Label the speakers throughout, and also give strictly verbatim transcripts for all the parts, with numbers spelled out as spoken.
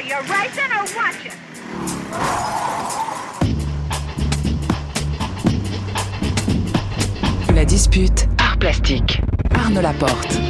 Speaker 1: you racing or watching?
Speaker 2: La dispute, art plastique. Arnaud Laporte.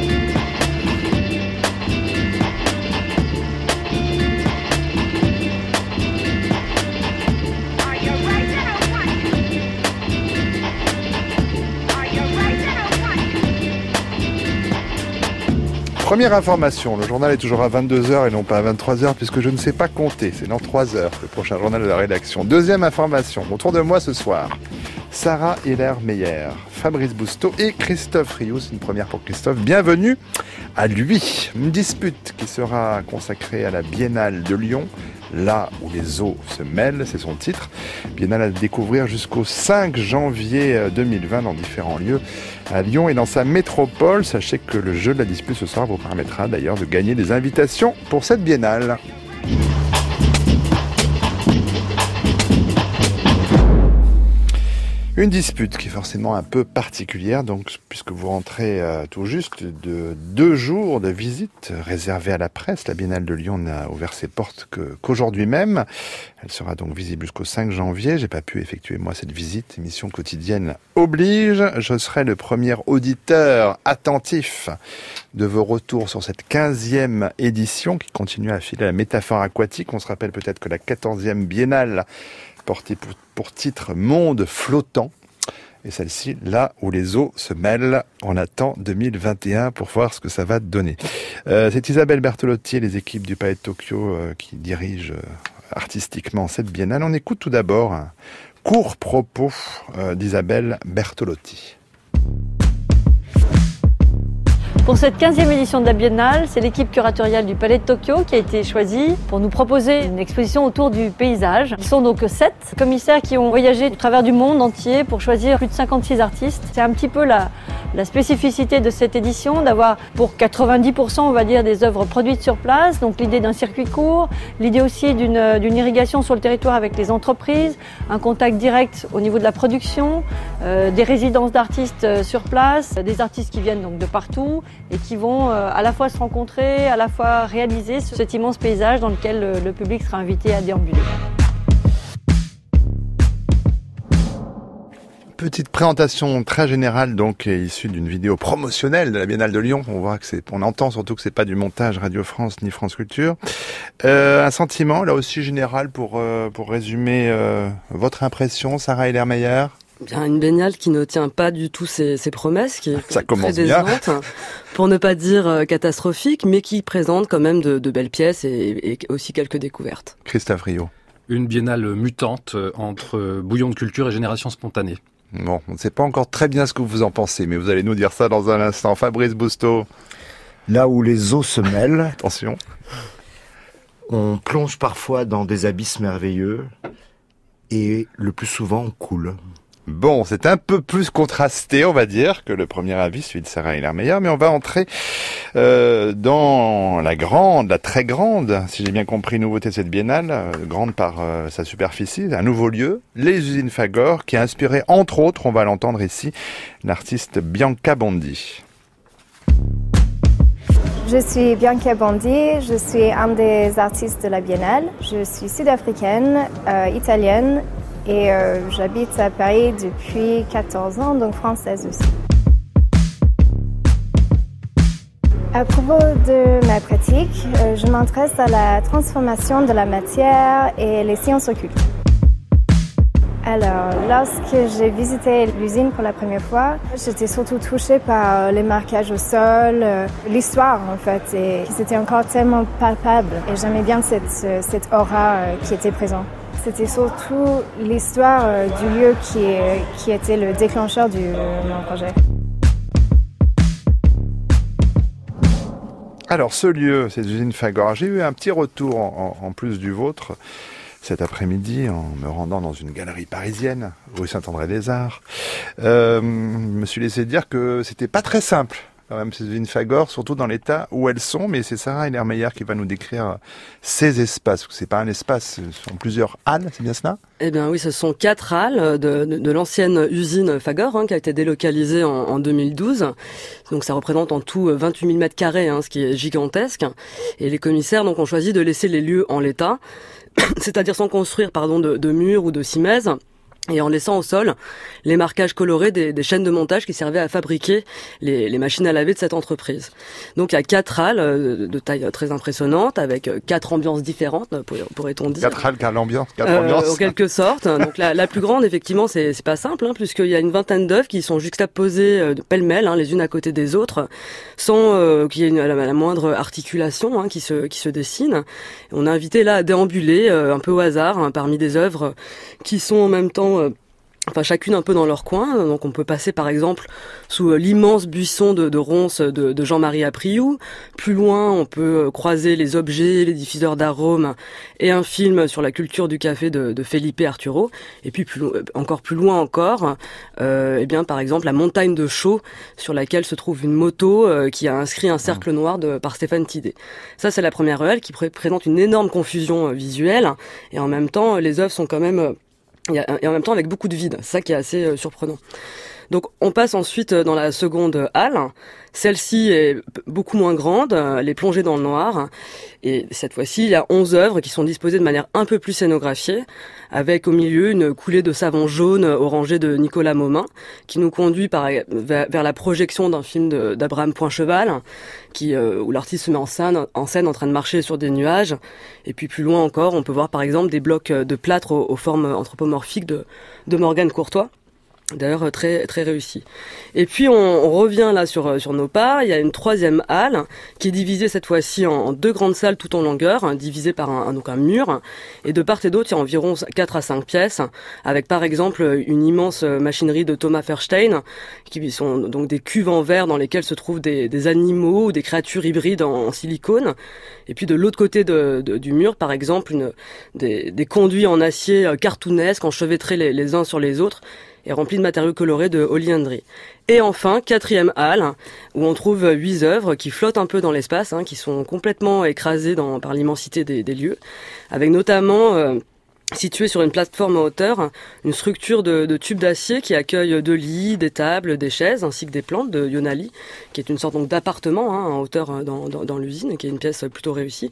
Speaker 3: Première information, le journal est toujours à vingt-deux heures et non pas à vingt-trois heures puisque je ne sais pas compter, c'est dans trois heures le prochain journal de la rédaction. Deuxième information, autour de moi ce soir, Sarah Hiller-Meyer, Fabrice Bousteau et Christophe Rioux. C'est une première pour Christophe, bienvenue à lui. Une dispute qui sera consacrée à la Biennale de Lyon, là où les eaux se mêlent, c'est son titre. Biennale à découvrir jusqu'au cinq janvier deux mille vingt dans différents lieux à Lyon et dans sa métropole. Sachez que le jeu de la dispute ce soir vous permettra d'ailleurs de gagner des invitations pour cette biennale. Une dispute qui est forcément un peu particulière, donc, puisque vous rentrez euh, tout juste de deux jours de visite réservée à la presse. La Biennale de Lyon n'a ouvert ses portes que, qu'aujourd'hui même. Elle sera donc visible jusqu'au cinq janvier. J'ai pas pu effectuer moi cette visite. Émission quotidienne oblige. Je serai le premier auditeur attentif de vos retours sur cette quinzième édition qui continue à filer la métaphore aquatique. On se rappelle peut-être que la quatorzième Biennale portée pour, pour titre Monde flottant. Et celle-ci, là où les eaux se mêlent, on attend deux mille vingt et un pour voir ce que ça va donner. Euh, c'est Isabelle Bertolotti et les équipes du Palais de Tokyo euh, qui dirigent euh, artistiquement cette biennale. On écoute tout d'abord un court propos euh, d'Isabelle Bertolotti.
Speaker 4: Pour cette quinzième édition de la Biennale, c'est l'équipe curatoriale du Palais de Tokyo qui a été choisie pour nous proposer une exposition autour du paysage. Ils sont donc sept commissaires qui ont voyagé au travers du monde entier pour choisir plus de cinquante-six artistes. C'est un petit peu la, la spécificité de cette édition, d'avoir pour quatre-vingt-dix pour cent on va dire des œuvres produites sur place, donc l'idée d'un circuit court, l'idée aussi d'une, d'une irrigation sur le territoire avec les entreprises, un contact direct au niveau de la production, euh, des résidences d'artistes sur place, des artistes qui viennent donc de partout et qui vont euh, à la fois se rencontrer, à la fois réaliser cet immense paysage dans lequel le, le public sera invité à déambuler.
Speaker 3: Petite présentation très générale, donc issue d'une vidéo promotionnelle de la Biennale de Lyon. On voit que c'est, on entend surtout que c'est pas du montage Radio France ni France Culture. Euh, un sentiment là aussi général pour euh, pour résumer euh, votre impression, Sarah Hiller-Meyer.
Speaker 5: Bien, une biennale qui ne tient pas du tout ses, ses promesses, qui est
Speaker 3: Ça
Speaker 5: très décevante, pour ne pas dire euh, catastrophique, mais qui présente quand même de, de belles pièces et, et aussi quelques découvertes.
Speaker 3: Christophe Rioux.
Speaker 6: Une biennale mutante entre bouillon de culture et génération spontanée.
Speaker 3: Bon, on ne sait pas encore très bien ce que vous en pensez, mais vous allez nous dire ça dans un instant. Fabrice Bousteau.
Speaker 7: Là où les eaux se mêlent,
Speaker 3: attention,
Speaker 7: on plonge parfois dans des abysses merveilleux et le plus souvent on coule.
Speaker 3: Bon, c'est un peu plus contrasté, on va dire, que le premier avis, celui de Sarah Hiller-Meyer, mais on va entrer euh, dans la grande, la très grande, si j'ai bien compris, nouveauté de cette biennale, euh, grande par euh, sa superficie, un nouveau lieu, les usines Fagor, qui a inspiré, entre autres, on va l'entendre ici, l'artiste Bianca Bondi.
Speaker 8: Je suis Bianca Bondi, je suis un des artistes de la biennale. Je suis sud-africaine, euh, italienne, et euh, j'habite à Paris depuis quatorze ans, donc française aussi. À propos de ma pratique, euh, je m'intéresse à la transformation de la matière et les sciences occultes. Alors, lorsque j'ai visité l'usine pour la première fois, j'étais surtout touchée par les marquages au sol, euh, l'histoire en fait, et c'était encore tellement palpable. Et j'aimais bien cette, cette aura euh, qui était présente. C'était surtout l'histoire euh, du lieu qui, qui était le déclencheur de euh, mon projet.
Speaker 3: Alors ce lieu, cette usine Fagor, j'ai eu un petit retour en, en, en plus du vôtre cet après-midi en me rendant dans une galerie parisienne, rue Saint-André-des-Arts. Euh, je me suis laissé dire que c'était pas très simple quand même ces usines Fagor, surtout dans l'état où elles sont. Mais c'est Sarah Hellermeyer qui va nous décrire ces espaces. C'est pas un espace, ce sont plusieurs halles, c'est bien cela?
Speaker 5: Eh bien oui, ce sont quatre halles de, de, de l'ancienne usine Fagor, hein, qui a été délocalisée en, en deux mille douze. Donc ça représente en tout vingt-huit mille mètres carrés, hein, ce qui est gigantesque. Et les commissaires donc ont choisi de laisser les lieux en l'état, c'est-à-dire sans construire pardon de, de murs ou de cimaises, et en laissant au sol les marquages colorés des, des chaînes de montage qui servaient à fabriquer les, les machines à laver de cette entreprise. Donc il y a quatre halles de taille très impressionnante, avec quatre ambiances différentes, pourrait-on dire.
Speaker 3: Quatre halles, quatre ambiances, quatre
Speaker 5: euh,
Speaker 3: ambiances.
Speaker 5: En quelque sorte. Donc la, la plus grande, effectivement, c'est, c'est pas simple, hein, puisqu'il y a une vingtaine d'œuvres qui sont juxtaposées euh, pêle-mêle, hein, les unes à côté des autres, sans euh, qu'il y ait une, la, la moindre articulation hein, qui se qui se dessine. On a invité là à déambuler euh, un peu au hasard hein, parmi des œuvres qui sont en même temps enfin chacune un peu dans leur coin. Donc on peut passer par exemple sous l'immense buisson de, de ronces de, de Jean-Marie Apriou. Plus loin, on peut croiser les objets, les diffuseurs d'arômes et un film sur la culture du café de, de Felipe Arturo. Et puis plus, encore plus loin encore, euh, eh bien par exemple la montagne de Chaux sur laquelle se trouve une moto euh, qui a inscrit un cercle noir de, par Stéphane Tidé. Ça c'est la première œuvre qui pré- présente une énorme confusion visuelle et en même temps les œuvres sont quand même et en même temps avec beaucoup de vide, c'est ça qui est assez euh, surprenant. Donc on passe ensuite dans la seconde halle. Celle-ci est beaucoup moins grande, elle est plongée dans le noir. Et cette fois-ci, il y a onze œuvres qui sont disposées de manière un peu plus scénographiée, avec au milieu une coulée de savon jaune orangé de Nicolas Momin, qui nous conduit par, vers, vers la projection d'un film de, d'Abraham Poincheval, qui, euh, où l'artiste se met en scène, en scène en train de marcher sur des nuages. Et puis plus loin encore, on peut voir par exemple des blocs de plâtre aux, aux formes anthropomorphiques de, de Morgane Courtois. D'ailleurs très très réussi. Et puis on, on revient là sur sur nos pas. Il y a une troisième halle qui est divisée cette fois-ci en, en deux grandes salles tout en longueur, hein, divisées par un, un donc un mur. Et de part et d'autre, il y a environ quatre à cinq pièces, avec par exemple une immense machinerie de Thomas Verstein, qui sont donc des cuves en verre dans lesquelles se trouvent des, des animaux ou des créatures hybrides en, en silicone. Et puis de l'autre côté de, de, du mur, par exemple, une, des, des conduits en acier cartoonesques enchevêtrés les, les uns sur les autres, et rempli de matériaux colorés de Holly Hendry. Et enfin, quatrième halle, où on trouve huit œuvres qui flottent un peu dans l'espace, hein, qui sont complètement écrasées dans, par l'immensité des, des lieux, avec notamment, euh, située sur une plateforme en hauteur, une structure de, de tubes d'acier qui accueille deux lits, des tables, des chaises, ainsi que des plantes de Yonali, qui est une sorte donc d'appartement hein, en hauteur dans, dans, dans l'usine, qui est une pièce plutôt réussie.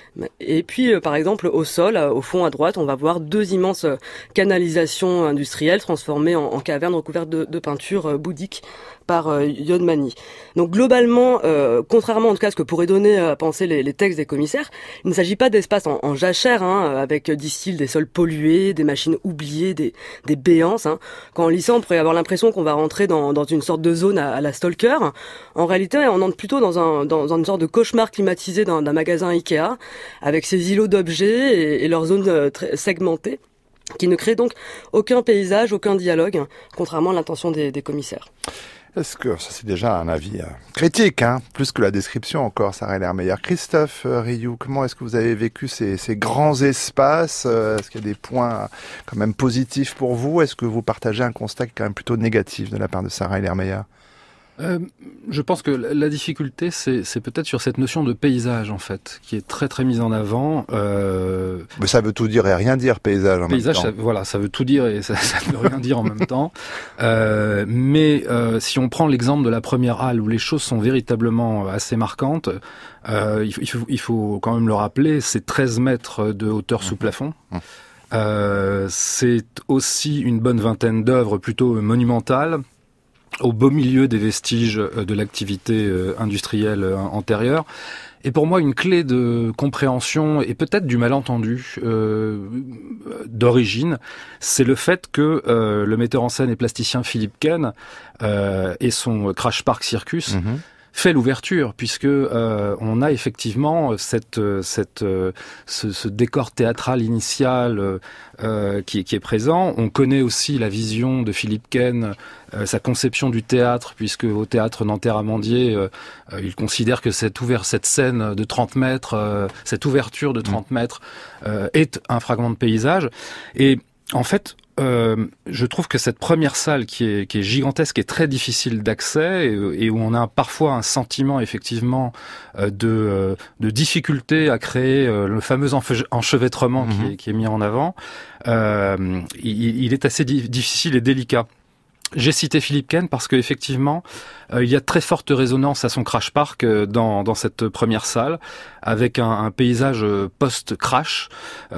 Speaker 5: Et puis, euh, par exemple, au sol, euh, au fond à droite, on va voir deux immenses euh, canalisations industrielles transformées en, en cavernes recouvertes de, de peinture euh, bouddhique par euh, Yon Mani. Donc globalement, euh, contrairement en tout cas à ce que pourraient donner à penser les, les textes des commissaires, il ne s'agit pas d'espaces en, en jachère, hein, avec, disent-ils, des sols pollués, des machines oubliées, des, des béances. Hein. Quand on lit ça, on pourrait avoir l'impression qu'on va rentrer dans, dans une sorte de zone à, à la Stalker. En réalité, on entre plutôt dans, un, dans, dans une sorte de cauchemar climatisé d'un, d'un magasin Ikea, avec ses îlots d'objets et, et leurs zones euh, très segmentées, qui ne créent donc aucun paysage, aucun dialogue, contrairement à l'intention des, des commissaires.
Speaker 3: Est-ce que ça c'est déjà un avis euh, critique, hein, plus que la description encore, Sarah Hellermeyer. Christophe euh, Rioux, comment est-ce que vous avez vécu ces, ces grands espaces euh, Est-ce qu'il y a des points quand même positifs pour vous? Est-ce que vous partagez un constat qui est quand même plutôt négatif de la part de Sarah Hellermeyer?
Speaker 6: Euh, je pense que la difficulté, c'est, c'est peut-être sur cette notion de paysage, en fait, qui est très très mise en avant. Euh...
Speaker 3: Mais ça veut tout dire et rien dire, paysage en
Speaker 6: paysage,
Speaker 3: même temps.
Speaker 6: Ça, voilà, ça veut tout dire et ça, ça ne veut rien dire en même temps. Euh, mais euh, si on prend l'exemple de la première halle, où les choses sont véritablement assez marquantes, euh, il, il, faut, il faut quand même le rappeler, c'est treize mètres de hauteur sous plafond.
Speaker 3: Mmh.
Speaker 6: Euh, c'est aussi une bonne vingtaine d'œuvres plutôt monumentales, au beau milieu des vestiges de l'activité industrielle antérieure. Et pour moi, une clé de compréhension et peut-être du malentendu euh, d'origine, c'est le fait que euh, le metteur en scène et plasticien Philippe Ken euh, et son Crash Park Circus mmh. fait l'ouverture, puisque euh, on a effectivement cette, cette, ce, ce décor théâtral initial euh, qui, qui est présent. On connaît aussi la vision de Philippe Ken, euh, sa conception du théâtre, puisque au théâtre Nanterre-Amandier, euh, euh, il considère que cette, ouvert, cette scène de trente mètres, euh, cette ouverture de trente mètres euh, est un fragment de paysage. Et en fait, euh, je trouve que cette première salle qui est, qui est gigantesque est très difficile d'accès et, et où on a parfois un sentiment effectivement euh, de, euh, de difficulté à créer euh, le fameux enchevêtrement mmh. qui, est, qui est mis en avant. Euh, il, il est assez di- difficile et délicat. J'ai cité Philippe Ken parce qu'effectivement, euh, il y a très forte résonance à son Crash Park euh, dans, dans cette première salle, avec un, un paysage post-crash.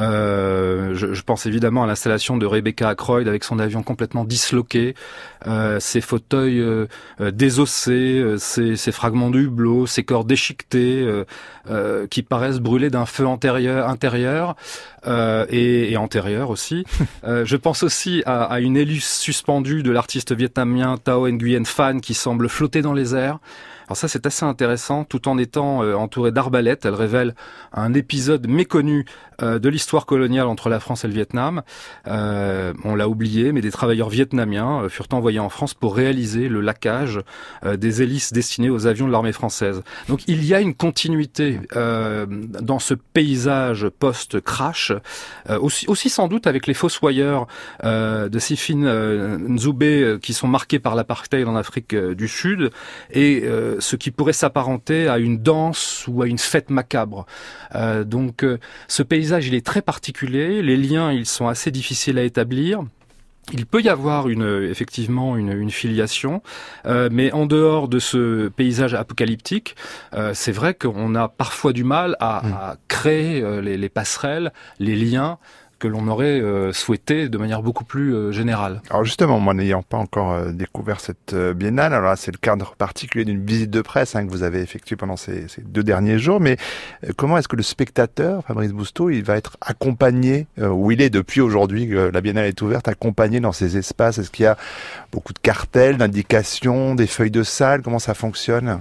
Speaker 6: Euh, je, je pense évidemment à l'installation de Rebecca Ackroyd avec son avion complètement disloqué, euh, ses fauteuils euh, désossés, euh, ses, ses fragments de hublot, ses corps déchiquetés, euh, euh, qui paraissent brûlés d'un feu antérieur, intérieur euh, et, et antérieur aussi. euh, je pense aussi à, à une hélice suspendue de l'artiste vietnamien Thao Nguyen Phan qui semble flotter dans les airs. Alors ça, c'est assez intéressant, tout en étant euh, entourée d'arbalètes. Elle révèle un épisode méconnu euh, de l'histoire coloniale entre la France et le Vietnam. Euh, on l'a oublié, mais des travailleurs vietnamiens euh, furent envoyés en France pour réaliser le laquage euh, des hélices destinées aux avions de l'armée française. Donc il y a une continuité euh, dans ce paysage post-crash, euh, aussi, aussi sans doute avec les fossoyeurs euh, de Sifin euh, Nzoubé euh, qui sont marqués par l'apartheid en Afrique euh, du Sud, et euh, ce qui pourrait s'apparenter à une danse ou à une fête macabre. Euh, donc euh, ce paysage, il est très particulier, les liens, ils sont assez difficiles à établir. Il peut y avoir une, effectivement une, une filiation, euh, mais en dehors de ce paysage apocalyptique, euh, c'est vrai qu'on a parfois du mal à, mmh. à créer euh, les, les passerelles, les liens que l'on aurait euh, souhaité de manière beaucoup plus euh, générale.
Speaker 3: Alors justement, moi n'ayant pas encore euh, découvert cette euh, biennale, alors là c'est le cadre particulier d'une visite de presse hein, que vous avez effectuée pendant ces, ces deux derniers jours, mais euh, comment est-ce que le spectateur, Fabrice Bousteau, il va être accompagné, euh, où il est depuis aujourd'hui que la biennale est ouverte, accompagné dans ces espaces? Est-ce qu'il y a beaucoup de cartels, d'indications, des feuilles de salle? Comment ça fonctionne?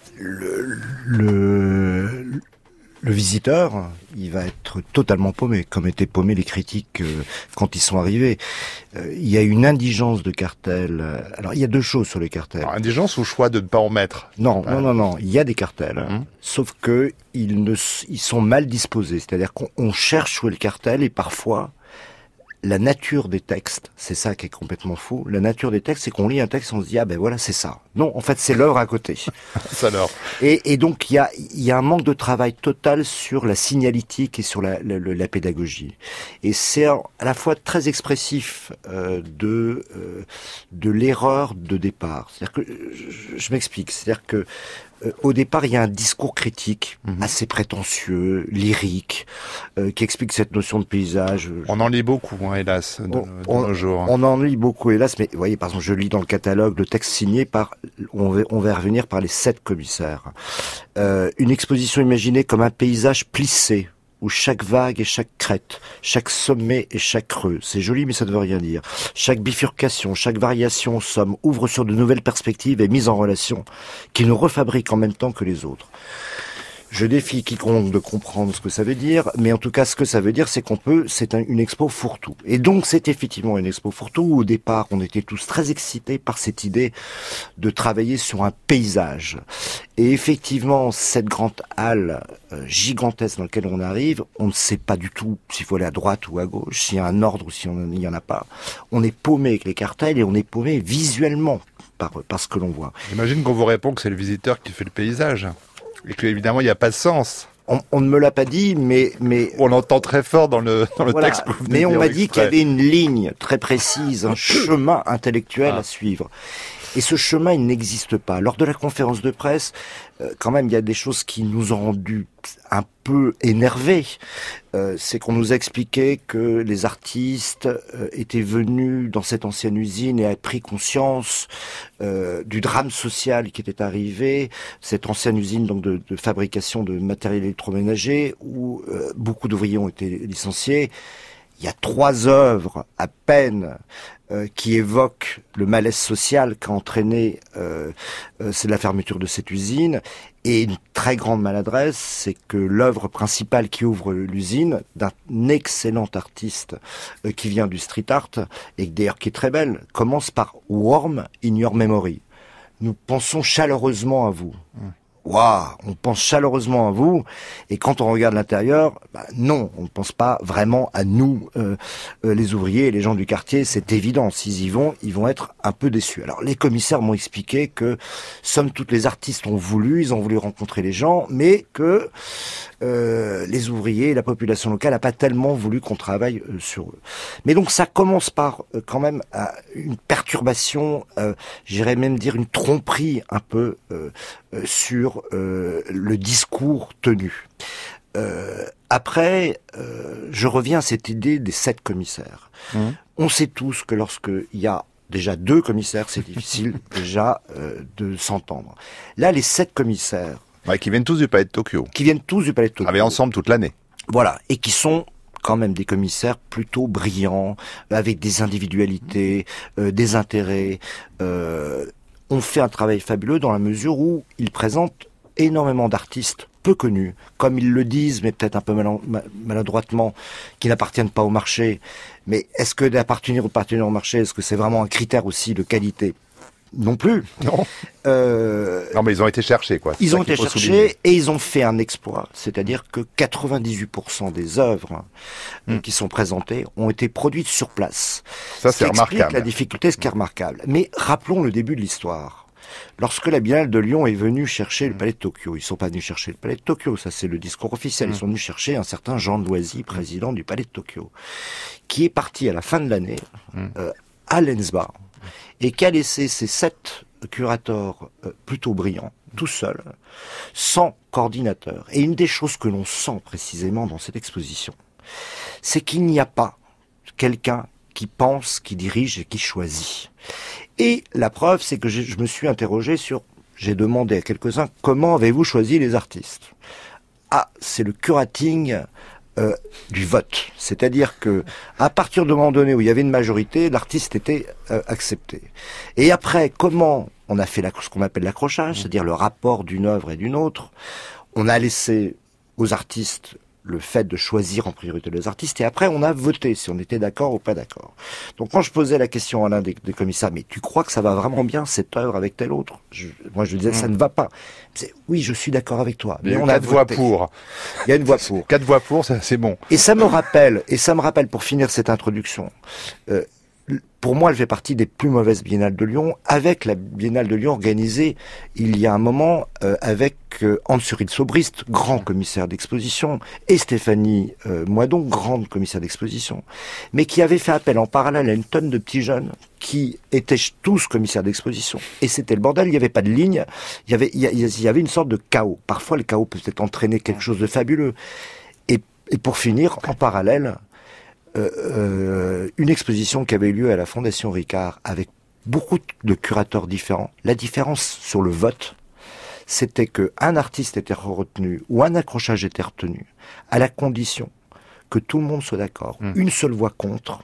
Speaker 7: Le... le... Le visiteur, il va être totalement paumé, comme étaient paumés les critiques euh, quand ils sont arrivés. Euh, il y a une indigence de cartels. Alors, il y a deux choses sur les cartels. Alors,
Speaker 3: indigence ou choix de ne pas en mettre?
Speaker 7: Non, non, non, non. Il y a des cartels, mmh. sauf que ils ne, ils sont mal disposés. C'est-à-dire qu'on on cherche où est le cartel et parfois, la nature des textes, c'est ça qui est complètement fou. La nature des textes, c'est qu'on lit un texte et on se dit, ah ben voilà, c'est ça. Non, en fait, c'est l'œuvre à côté.
Speaker 3: Ça alors.
Speaker 7: Et, et donc, il y a, il y a un manque de travail total sur la signalétique et sur la, la, la pédagogie. Et c'est à la fois très expressif euh, de, euh, de l'erreur de départ. C'est-à-dire que, je, je m'explique, c'est-à-dire que Euh, au départ, il y a un discours critique mmh. assez prétentieux, lyrique, euh, qui explique cette notion de paysage.
Speaker 3: On en lit beaucoup, hein, hélas, de,
Speaker 7: on,
Speaker 3: de
Speaker 7: on,
Speaker 3: nos jours.
Speaker 7: On en lit beaucoup, hélas, mais vous voyez, par exemple, je lis dans le catalogue le texte signé par, on va, on va revenir par les sept commissaires. Euh, une exposition imaginée comme un paysage plissé, où chaque vague et chaque crête, chaque sommet et chaque creux, c'est joli mais ça ne veut rien dire, chaque bifurcation, chaque variation, somme, ouvre sur de nouvelles perspectives et mise en relation, qui nous refabriquent en même temps que les autres. Je défie quiconque de comprendre ce que ça veut dire, mais en tout cas, ce que ça veut dire, c'est qu'on peut, c'est un, une expo fourre-tout. Et donc, c'est effectivement une expo fourre-tout où, au départ, on était tous très excités par cette idée de travailler sur un paysage. Et effectivement, cette grande halle euh, gigantesque dans laquelle on arrive, on ne sait pas du tout s'il faut aller à droite ou à gauche, s'il y a un ordre ou s'il n'y en a pas. On est paumé avec les cartels et on est paumé visuellement par, par ce que l'on voit.
Speaker 3: J'imagine qu'on vous répond que c'est le visiteur qui fait le paysage. Et que évidemment il n'y a pas de sens.
Speaker 7: On, on ne me l'a pas dit, mais mais
Speaker 3: on l'entend très fort dans le dans le
Speaker 7: voilà.
Speaker 3: texte. Que vous
Speaker 7: mais on m'a dit qu'il y avait une ligne très précise, un chemin intellectuel ah. à suivre. Et ce chemin, il n'existe pas. Lors de la conférence de presse, euh, quand même, il y a des choses qui nous ont rendus un peu énervés. Euh, c'est qu'on nous a expliqué que les artistes euh, étaient venus dans cette ancienne usine et avaient pris conscience euh, du drame social qui était arrivé. Cette ancienne usine donc de, de fabrication de matériel électroménager où euh, beaucoup d'ouvriers ont été licenciés. Il y a trois œuvres à peine euh, qui évoquent le malaise social qu'a entraîné euh, euh, c'est la fermeture de cette usine. Et une très grande maladresse, c'est que l'œuvre principale qui ouvre l'usine, d'un excellent artiste euh, qui vient du street art, et d'ailleurs qui est très belle, commence par « Warm in your memory ». Nous pensons chaleureusement à vous. Mmh. waouh, on pense chaleureusement à vous, et quand on regarde l'intérieur, bah, non, on ne pense pas vraiment à nous, euh, euh, les ouvriers et les gens du quartier, c'est évident. S'ils y vont, ils vont être un peu déçus. Alors les commissaires m'ont expliqué que, somme toute, les artistes ont voulu, ils ont voulu rencontrer les gens, mais que euh, les ouvriers et la population locale n'a pas tellement voulu qu'on travaille euh, sur eux. Mais donc ça commence par euh, quand même euh, une perturbation, euh, j'irais même dire une tromperie un peu euh, euh, sur euh, le discours tenu. Euh, après, euh, je reviens à cette idée des sept commissaires. Mmh. On sait tous que lorsqu'il y a déjà deux commissaires, c'est difficile déjà euh, de s'entendre. Là, les sept commissaires...
Speaker 3: Ouais, qui viennent tous du Palais de Tokyo.
Speaker 7: Qui viennent tous du Palais de Tokyo.
Speaker 3: Travaillent ensemble toute l'année.
Speaker 7: Voilà, et qui sont quand même des commissaires plutôt brillants, avec des individualités, euh, des intérêts... Euh, ont fait un travail fabuleux dans la mesure où ils présentent énormément d'artistes peu connus, comme ils le disent, mais peut-être un peu maladroitement, qui n'appartiennent pas au marché. Mais est-ce que d'appartenir ou de appartenir au marché, est-ce que c'est vraiment un critère aussi de qualité ? Non plus.
Speaker 3: Non.
Speaker 7: Euh,
Speaker 3: non, mais ils ont été cherchés, quoi.
Speaker 7: Ils ont été cherchés souligner. Et ils ont fait un exploit. C'est-à-dire que quatre-vingt-dix-huit pour cent des œuvres mm. qui sont présentées ont été produites sur place.
Speaker 3: Ça, c'est remarquable.
Speaker 7: La difficulté, ce qui est remarquable. Mais rappelons le début de l'histoire. Lorsque la Biennale de Lyon est venue chercher le Palais de Tokyo, ils sont pas venus chercher le Palais de Tokyo, ça c'est le discours officiel. Ils sont venus chercher un certain Jean Loisy, président du Palais de Tokyo, qui est parti à la fin de l'année euh, à Lensbach, et qui a laissé ses sept curateurs euh, plutôt brillants, tout seuls, sans coordinateur. Et une des choses que l'on sent précisément dans cette exposition, c'est qu'il n'y a pas quelqu'un qui pense, qui dirige et qui choisit. Et la preuve, c'est que je, je me suis interrogé sur, j'ai demandé à quelques-uns, comment avez-vous choisi les artistes ? Ah, c'est le curating Euh, du vote, c'est-à-dire que à partir de moment donné où il y avait une majorité, l'artiste était euh, accepté. Et après, comment on a fait la, ce qu'on appelle l'accrochage, c'est-à-dire le rapport d'une œuvre et d'une autre, on a laissé aux artistes le fait de choisir en priorité les artistes, et après on a voté si on était d'accord ou pas d'accord. Donc quand je posais la question à l'un des, des commissaires, mais tu crois que ça va vraiment bien cette œuvre avec telle autre ? je, Moi je disais, mmh. ça ne va pas. C'est, oui, je suis d'accord avec toi.
Speaker 3: Mais, mais on a quatre voix pour.
Speaker 7: Il y a une voix pour.
Speaker 3: Quatre voix pour, ça, c'est bon.
Speaker 7: Et ça me rappelle, et ça me rappelle pour finir cette introduction, euh, pour moi, elle fait partie des plus mauvaises biennales de Lyon, avec la biennale de Lyon organisée il y a un moment euh, avec euh, Hans-Cyril Sobrist, grand commissaire d'exposition, et Stéphanie euh, Moidon, grande commissaire d'exposition, mais qui avait fait appel en parallèle à une tonne de petits jeunes qui étaient tous commissaires d'exposition. Et c'était le bordel, il n'y avait pas de ligne, il y avait, il y avait une sorte de chaos. Parfois, le chaos peut peut-être entraîner quelque chose de fabuleux. Et, et pour finir, en parallèle, Euh, euh, une exposition qui avait eu lieu à la Fondation Ricard avec beaucoup de curateurs différents. La différence sur le vote, c'était que un artiste était retenu ou un accrochage était retenu à la condition que tout le monde soit d'accord, mmh. une seule voix contre,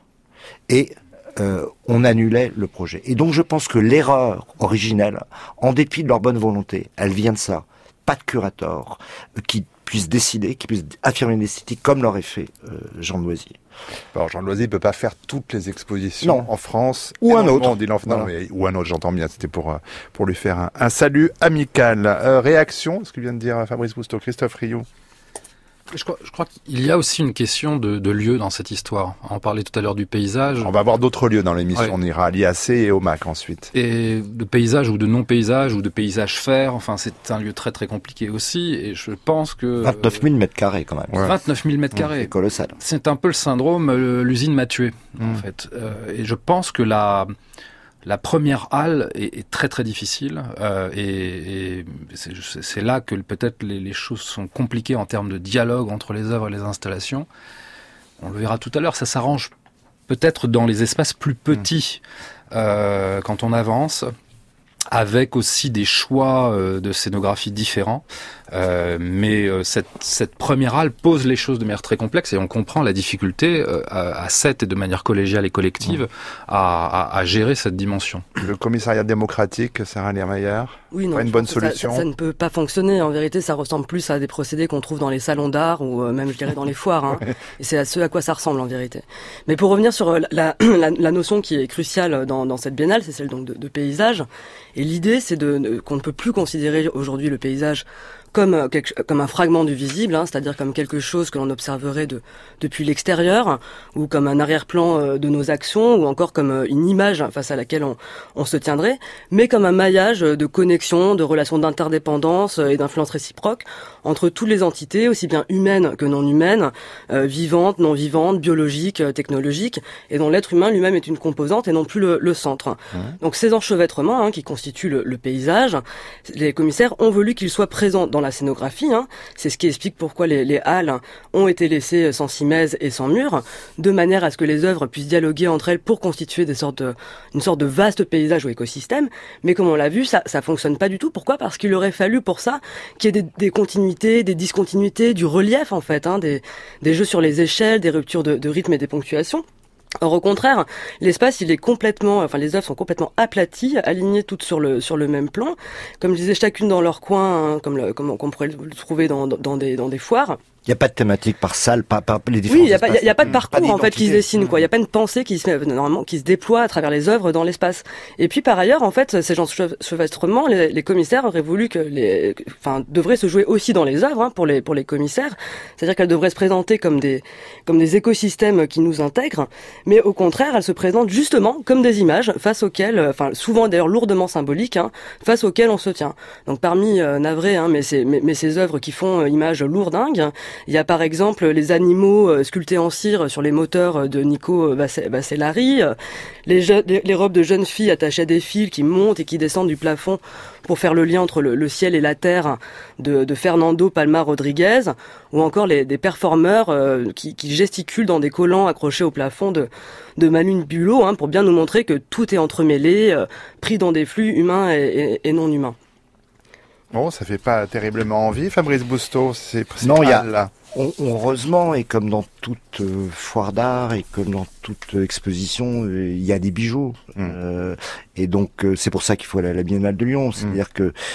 Speaker 7: et euh, on annulait le projet. Et donc je pense que l'erreur originelle, en dépit de leur bonne volonté, elle vient de ça. Pas de curateur euh, qui puisse décider, qui puisse affirmer une esthétique comme l'aurait fait euh, Jean Loisy.
Speaker 3: Alors Jean Loisy ne peut pas faire toutes les expositions
Speaker 7: non.
Speaker 3: en France.
Speaker 7: Ou un autre.
Speaker 3: Non, voilà. mais, ou un autre, j'entends bien. C'était pour, pour lui faire un, un salut amical. Euh, réaction, ce que vient de dire Fabrice Bousteau, Christophe Rioux.
Speaker 6: Je crois, je crois qu'il y a aussi une question de, de lieu dans cette histoire. On parlait tout à l'heure du paysage.
Speaker 3: On va avoir d'autres lieux dans l'émission.
Speaker 6: Ouais.
Speaker 3: On ira à l'I A C et au M A C ensuite.
Speaker 6: Et de paysage ou de non-paysage ou de paysage faire. Enfin, c'est un lieu très très compliqué aussi. Et je pense que...
Speaker 7: vingt-neuf mille mètres carrés quand même.
Speaker 6: Ouais. vingt-neuf mille mètres carrés.
Speaker 7: C'est colossal.
Speaker 6: C'est un peu le syndrome euh, l'usine m'a tué, mmh. en fait. Euh, et je pense que la... La première halle est, est très très difficile euh, et, et c'est, c'est là que peut-être les, les choses sont compliquées en termes de dialogue entre les œuvres et les installations. On le verra tout à l'heure, ça s'arrange peut-être dans les espaces plus petits euh, quand on avance, avec aussi des choix euh, de scénographie différents. Euh, mais euh, cette, cette première halle pose les choses de manière très complexe et on comprend la difficulté euh, à, à sept et de manière collégiale et collective à, à, à gérer cette dimension.
Speaker 3: Le commissariat démocratique, Sarah Liermayer,
Speaker 5: oui, non,
Speaker 3: pas une bonne solution.
Speaker 5: Ça, ça, ça ne peut pas fonctionner. En vérité, ça ressemble plus à des procédés qu'on trouve dans les salons d'art ou euh, même, je dirais, dans les foires. Hein. Ouais. Et c'est à ce à quoi ça ressemble en vérité. Mais pour revenir sur la, la, la notion qui est cruciale dans, dans cette biennale, c'est celle donc de, de paysage. Et l'idée, c'est de qu'on ne peut plus considérer aujourd'hui le paysage comme quelque, comme un fragment du visible, hein, c'est-à-dire comme quelque chose que l'on observerait de, depuis l'extérieur, ou comme un arrière-plan de nos actions, ou encore comme une image face à laquelle on, on se tiendrait, mais comme un maillage de connexion, de relations d'interdépendance et d'influence réciproque entre toutes les entités, aussi bien humaines que non humaines, euh, vivantes, non vivantes, biologiques, technologiques, et dont l'être humain lui-même est une composante et non plus le, le centre. Mmh. Donc ces enchevêtrements, hein, qui constituent le, le paysage, les commissaires ont voulu qu'ils soient présents dans la scénographie, hein. C'est ce qui explique pourquoi les, les halles ont été laissées sans cimaises et sans murs, de manière à ce que les œuvres puissent dialoguer entre elles pour constituer des sortes de, une sorte de vaste paysage ou écosystème. Mais comme on l'a vu, ça, ça fonctionne pas du tout. Pourquoi ? Parce qu'il aurait fallu pour ça qu'il y ait des, des continuités, des discontinuités, du relief en fait, hein, des, des jeux sur les échelles, des ruptures de, de rythme et des ponctuations. Or, au contraire, l'espace, il est complètement, enfin, les œuvres sont complètement aplaties, alignées toutes sur le, sur le même plan. Comme je disais, chacune dans leur coin, hein, comme le, comme on pourrait le trouver dans, dans des, dans des foires.
Speaker 7: Il n'y a pas de thématique par salle, par, par les différents
Speaker 5: Oui, il n'y a,
Speaker 7: espaces.
Speaker 5: y a pas de parcours
Speaker 7: pas
Speaker 5: en fait qui se dessine, quoi. Il n'y a pas une pensée qui se met, normalement, qui se déploie à travers les œuvres dans l'espace. Et puis par ailleurs, en fait, ces enchevêtrements, les, les commissaires auraient voulu que les, enfin, devraient se jouer aussi dans les œuvres, hein, pour les pour les commissaires. C'est-à-dire qu'elles devraient se présenter comme des comme des écosystèmes qui nous intègrent, mais au contraire, elles se présentent justement comme des images face auxquelles, enfin, souvent d'ailleurs lourdement symboliques, hein, face auxquelles on se tient. Donc parmi euh, navrés, hein, mais ces mais, mais ces œuvres qui font euh, images lourdingues, il y a par exemple les animaux sculptés en cire sur les moteurs de Nico Vasellari, les, je- les robes de jeunes filles attachées à des fils qui montent et qui descendent du plafond pour faire le lien entre le, le ciel et la terre de, de Fernando Palma Rodriguez, ou encore les, des performeurs euh, qui, qui gesticulent dans des collants accrochés au plafond de, de Manu Bulot, hein, pour bien nous montrer que tout est entremêlé, euh, pris dans des flux humains et, et, et non humains.
Speaker 3: Bon, ça fait pas terriblement envie. Fabrice Bousteau, c'est
Speaker 7: Non, il y a-
Speaker 3: là.
Speaker 7: On, on- heureusement, et comme dans toute euh, foire d'art et comme dans toute euh, exposition, euh, il y a des bijoux.
Speaker 3: Mm.
Speaker 7: Euh, et donc, euh, c'est pour ça qu'il faut aller à la Biennale de Lyon. C'est-à-dire
Speaker 3: Mm.
Speaker 7: que,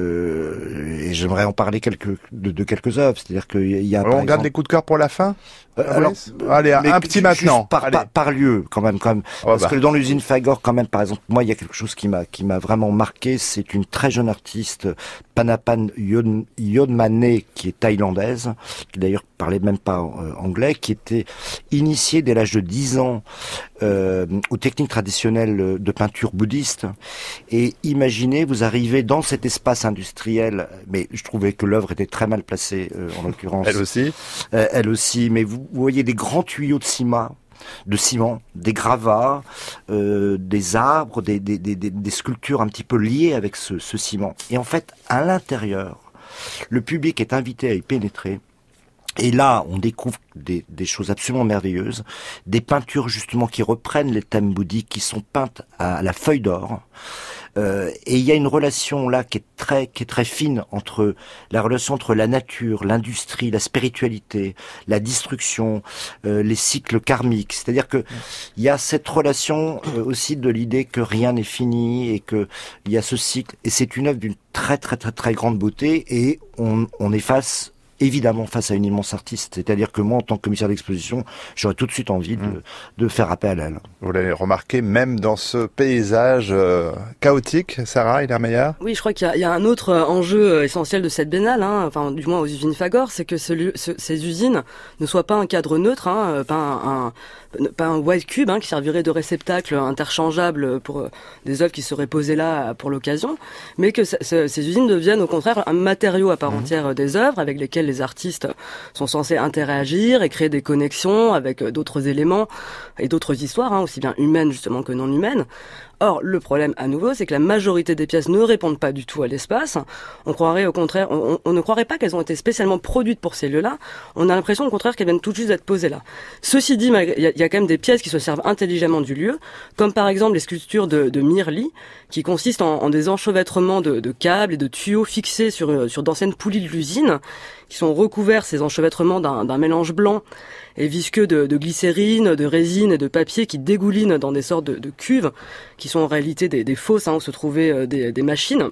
Speaker 7: euh, et j'aimerais en parler quelques, de, de quelques œuvres. C'est-à-dire qu'il y a, il y a
Speaker 3: On
Speaker 7: par
Speaker 3: garde
Speaker 7: exemple,
Speaker 3: les coups de cœur pour la fin.
Speaker 7: Euh, alors,
Speaker 3: Fabrice allez, un,
Speaker 7: mais
Speaker 3: un petit
Speaker 7: juste
Speaker 3: maintenant.
Speaker 7: par,
Speaker 3: Allez.
Speaker 7: par, par lieu, quand même, quand même.
Speaker 3: Oh,
Speaker 7: Parce
Speaker 3: bah.
Speaker 7: que dans l'usine Fagor, quand même, par exemple, moi, il y a quelque chose qui m'a qui m'a vraiment marqué. C'est une très jeune artiste, Panapan Yon- Yonmane, qui est thaïlandaise, qui d'ailleurs parlait même pas euh, anglais, qui était initiée dès l'âge de dix ans euh, aux techniques traditionnelles de peinture bouddhiste. Et imaginez, vous arrivez dans cet espace industriel, mais je trouvais que l'œuvre était très mal placée, euh, en l'occurrence.
Speaker 3: Elle aussi.
Speaker 7: Euh, elle aussi, mais vous, vous voyez des grands tuyaux de ciment, de ciment, des gravats, euh, des arbres, des, des, des, des- des sculptures un petit peu liées avec ce, ce ciment. Et en fait, à l'intérieur, le public est invité à y pénétrer. Et là, on découvre des, des choses absolument merveilleuses, des peintures justement qui reprennent les thèmes bouddhiques, qui sont peintes à la feuille d'or. Euh, et il y a une relation là qui est très, qui est très fine entre la relation entre la nature, l'industrie, la spiritualité, la destruction, euh, les cycles karmiques. C'est-à-dire que il y a cette relation euh, aussi de l'idée que rien n'est fini et que il y a ce cycle. Et c'est une œuvre d'une très, très, très, très grande beauté. Et on, on est face évidemment face à une immense artiste. C'est-à-dire que moi, en tant que commissaire d'exposition, j'aurais tout de suite envie de, mmh. de faire appel à elle.
Speaker 3: Vous l'avez remarqué, même dans ce paysage euh, chaotique, Sarah Hillermeyer.
Speaker 5: Oui, je crois qu'il y a, il y a un autre enjeu essentiel de cette biennale, hein, enfin du moins aux usines Fagor, c'est que ce lieu, ce, ces usines ne soient pas un cadre neutre, hein, pas un, un pas un white cube hein, qui servirait de réceptacle interchangeable pour euh, des œuvres qui seraient posées là pour l'occasion, mais que c- c- ces usines deviennent au contraire un matériau à part mmh. entière des œuvres avec lesquelles les artistes sont censés interagir et créer des connexions avec d'autres éléments et d'autres histoires, hein, aussi bien humaines justement que non humaines. Or, le problème à nouveau, c'est que la majorité des pièces ne répondent pas du tout à l'espace. On croirait au contraire, on, on ne croirait pas qu'elles ont été spécialement produites pour ces lieux-là. On a l'impression au contraire qu'elles viennent tout juste d'être posées là. Ceci dit, il y, y a quand même des pièces qui se servent intelligemment du lieu, comme par exemple les sculptures de, de Mirli, qui consistent en, en des enchevêtrements de, de câbles et de tuyaux fixés sur, sur d'anciennes poulies de l'usine, qui sont recouverts, ces enchevêtrements, d'un, d'un mélange blanc et visqueux de, de glycérine, de résine et de papier qui dégoulinent dans des sortes de, de cuves, qui sont en réalité des, des fosses hein, où se trouvaient euh, des, des machines.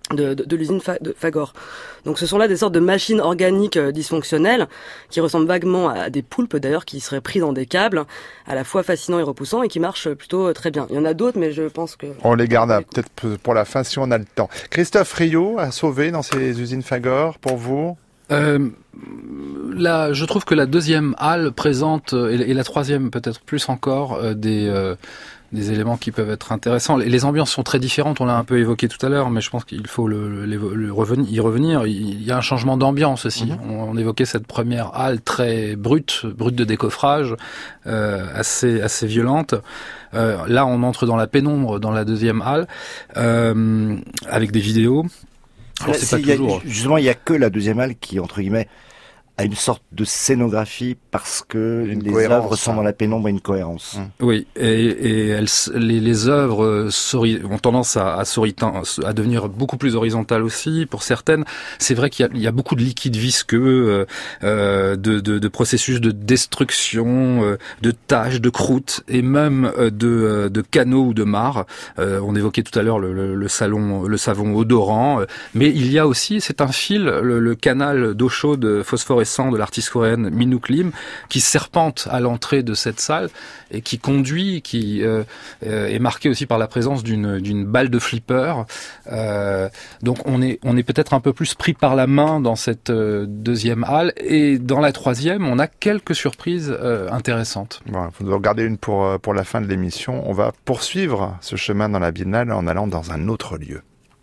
Speaker 5: de, de, de l'usine Fa, de Fagor. Donc ce sont là des sortes de machines organiques euh, dysfonctionnelles qui ressemblent vaguement à des poulpes d'ailleurs, qui seraient pris dans des câbles, à la fois fascinants et repoussants et qui marchent plutôt euh, très bien. Il y en a d'autres, mais je pense que...
Speaker 3: On les garde à, peut-être pour la fin si on a le temps. Christophe Rioux a sauvé dans ces usines Fagor, pour vous?
Speaker 6: Euh, là, je trouve que la deuxième halle présente, et la troisième peut-être plus encore, euh, des... Euh, des éléments qui peuvent être intéressants. Les, les ambiances sont très différentes, on l'a un peu évoqué tout à l'heure, mais je pense qu'il faut le, le, le revenir, y revenir. Il y a un changement d'ambiance aussi. Mmh. On, on évoquait cette première halle très brute, brute de décoffrage, euh, assez assez violente. Euh, là, on entre dans la pénombre dans la deuxième halle, euh, avec des vidéos. Alors, c'est pas toujours...
Speaker 7: a, justement, il y a que la deuxième halle qui, entre guillemets, à une sorte de scénographie parce que les œuvres sont dans la pénombre et une cohérence.
Speaker 6: Oui, et, et elles, les, les œuvres ont tendance à, à, à devenir beaucoup plus horizontales aussi. Pour certaines, c'est vrai qu'il y a, il y a beaucoup de liquide visqueux, euh, de, de, de processus de destruction, euh, de taches, de croûtes et même de, de canaux ou de mares. Euh, on évoquait tout à l'heure le, le, le, salon, le savon odorant, mais il y a aussi, c'est un fil, le, le canal d'eau chaude phosphorescente de l'artiste coréenne Minwook Lim, qui serpente à l'entrée de cette salle et qui conduit, qui euh, euh, est marqué aussi par la présence d'une d'une balle de flipper. Euh, donc on est on est peut-être un peu plus pris par la main dans cette euh, deuxième halle, et dans la troisième, on a quelques surprises euh, intéressantes.
Speaker 3: Bon, vous nous regardez une pour pour la fin de l'émission. On va poursuivre ce chemin dans la Biennale en allant dans un autre lieu.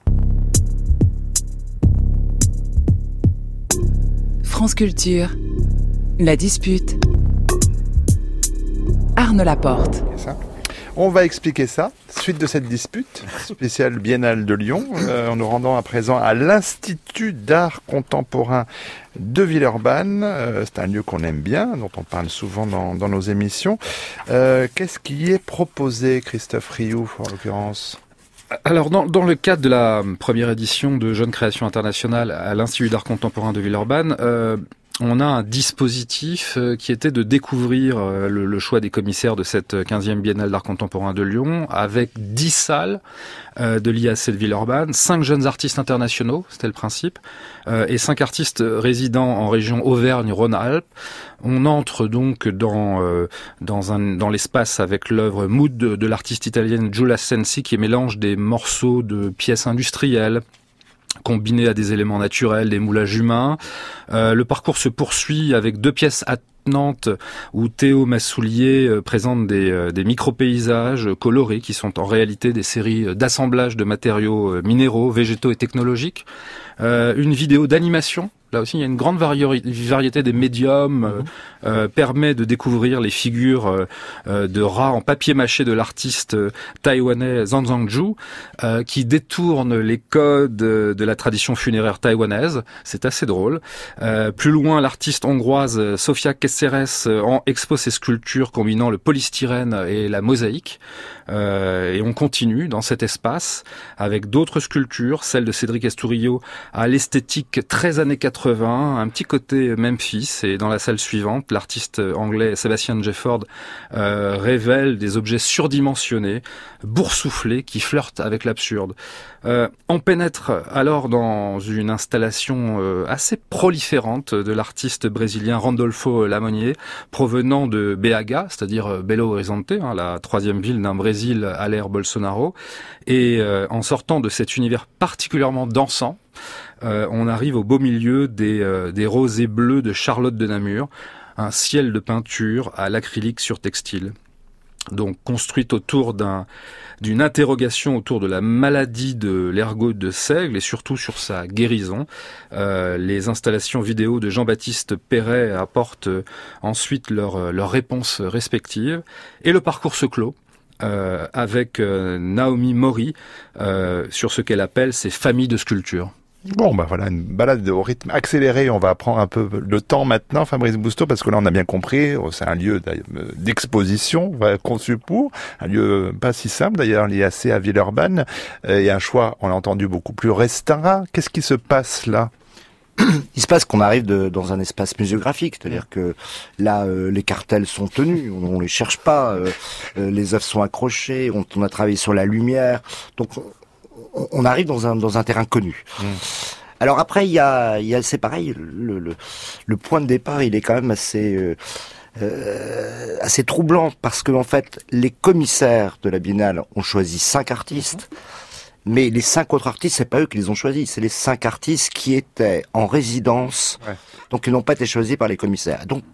Speaker 2: France Culture, la dispute. Arnaud Laporte.
Speaker 3: Ça. On va expliquer ça. Suite de cette dispute spéciale Biennale de Lyon, euh, en nous rendant à présent à l'Institut d'art contemporain de Villeurbanne. Euh, c'est un lieu qu'on aime bien, dont on parle souvent dans, dans nos émissions. Euh, qu'est-ce qui y est proposé, Christophe Rioux, en l'occurrence ?
Speaker 6: Alors, dans, dans le cadre de la première édition de Jeunes Créations Internationales à l'Institut d'art contemporain de Villeurbanne, euh, on a un dispositif euh, qui était de découvrir euh, le, le choix des commissaires de cette quinzième Biennale d'art contemporain de Lyon, avec dix salles euh, de l'I A C de Villeurbanne, cinq jeunes artistes internationaux, c'était le principe, euh, et cinq artistes résidant en région Auvergne-Rhône-Alpes. On entre donc dans euh, dans un dans l'espace avec l'œuvre Mood de, de l'artiste italienne Giulia Sensi, qui mélange des morceaux de pièces industrielles combinés à des éléments naturels, des moulages humains. Euh, le parcours se poursuit avec deux pièces attenantes où Théo Massoulier euh, présente des, euh, des micro-paysages colorés qui sont en réalité des séries d'assemblage de matériaux euh, minéraux, végétaux et technologiques. Euh, une vidéo d'animation. Là aussi, il y a une grande vari- variété des médiums, euh, euh, permet de découvrir les figures euh, de rats en papier mâché de l'artiste euh, taïwanais Zhang Zhangju, euh, qui détourne les codes euh, de la tradition funéraire taïwanaise. C'est assez drôle. Euh, plus loin, l'artiste hongroise Sofia Kesseres euh, en expose ses sculptures combinant le polystyrène et la mosaïque. Euh, et on continue dans cet espace avec d'autres sculptures, celle de Cédric Estourillo à l'esthétique très années quatre-vingts, un petit côté Memphis, et dans la salle suivante, l'artiste anglais Sebastian Jefford euh, révèle des objets surdimensionnés, boursouflés, qui flirtent avec l'absurde. Euh, on pénètre alors dans une installation euh, assez proliférante de l'artiste brésilien Randolfo Lamonier, provenant de B H, c'est-à-dire Belo Horizonte, hein, la troisième ville d'un Brésil à l'ère Bolsonaro. Et euh, en sortant de cet univers particulièrement dansant, euh, on arrive au beau milieu des, euh, des rosés bleus de Charlotte de Namur, un ciel de peinture à l'acrylique sur textile. Donc construite autour d'un, d'une interrogation autour de la maladie de l'ergot de Seigle et surtout sur sa guérison. Euh, les installations vidéo de Jean-Baptiste Perret apportent euh, ensuite leurs leur réponses respectives. Et le parcours se clôt euh, avec euh, Naomi Mori euh, sur ce qu'elle appelle ses familles de sculptures.
Speaker 3: Bon, bah voilà, une balade au rythme accéléré. On va prendre un peu le temps maintenant, Fabrice Bousteau, parce que là, on a bien compris, c'est un lieu d'exposition conçu pour, un lieu pas si simple d'ailleurs, l'I A C à Villeurbanne, et un choix, on l'a entendu, beaucoup plus restreint. Qu'est-ce qui se passe là ?
Speaker 7: Il se passe qu'on arrive de, dans un espace muséographique, c'est-à-dire que là, euh, les cartels sont tenus, on, on les cherche pas, euh, euh, les œuvres sont accrochées, on, on a travaillé sur la lumière, donc on, on, on arrive dans un dans un terrain connu. Mmh. Alors après, il y a, il y a, c'est pareil, le, le, le point de départ, il est quand même assez, euh, euh, assez troublant parce que en fait, les commissaires de la Biennale ont choisi cinq artistes, mais les cinq autres artistes, c'est pas eux qui les ont choisis, c'est les cinq artistes qui étaient en résidence, ouais. donc ils n'ont pas été choisis par les commissaires. Donc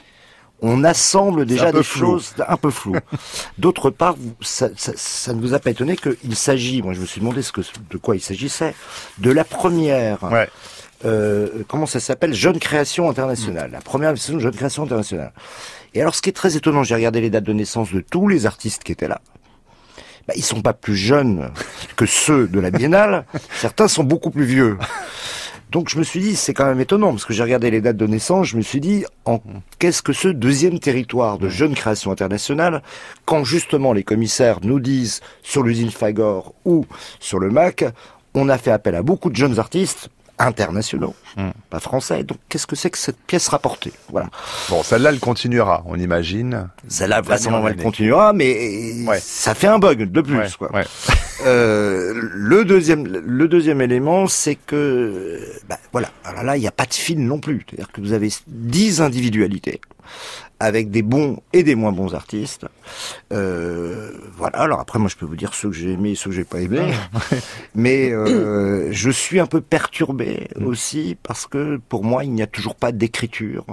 Speaker 7: on assemble déjà des flou. choses un peu floues. D'autre part, ça, ça, ça ne vous a pas étonné qu'il s'agit, moi je me suis demandé ce que, de quoi il s'agissait, de la première, ouais. euh, comment ça s'appelle, Jeune Création Internationale, mmh. la première émission de Jeune Création Internationale. Et alors ce qui est très étonnant, j'ai regardé les dates de naissance de tous les artistes qui étaient là, bah, ils sont pas plus jeunes que ceux de la Biennale, certains sont beaucoup plus vieux. Donc je me suis dit, c'est quand même étonnant, parce que j'ai regardé les dates de naissance, je me suis dit, en qu'est-ce que ce deuxième territoire de Jeune Création Internationale, quand justement les commissaires nous disent, sur l'usine Fagor ou sur le M A C, on a fait appel à beaucoup de jeunes artistes internationaux, mmh. pas français. Donc qu'est-ce que c'est que cette pièce rapportée? Voilà.
Speaker 3: Bon, celle-là, elle continuera, on imagine.
Speaker 7: Celle-là, vraisemblablement, elle continuera, mais ouais. ça fait un bug de plus. Ouais. Quoi. Ouais. Euh, le deuxième, le deuxième élément, c'est que, bah, voilà. Alors là, il n'y a pas de fil non plus. C'est-à-dire que vous avez dix individualités avec des bons et des moins bons artistes. Euh, voilà. Alors après, moi, je peux vous dire ceux que j'ai aimés et ceux que j'ai pas aimés. Mais euh, je suis un peu perturbé aussi parce que pour moi, il n'y a toujours pas d'écriture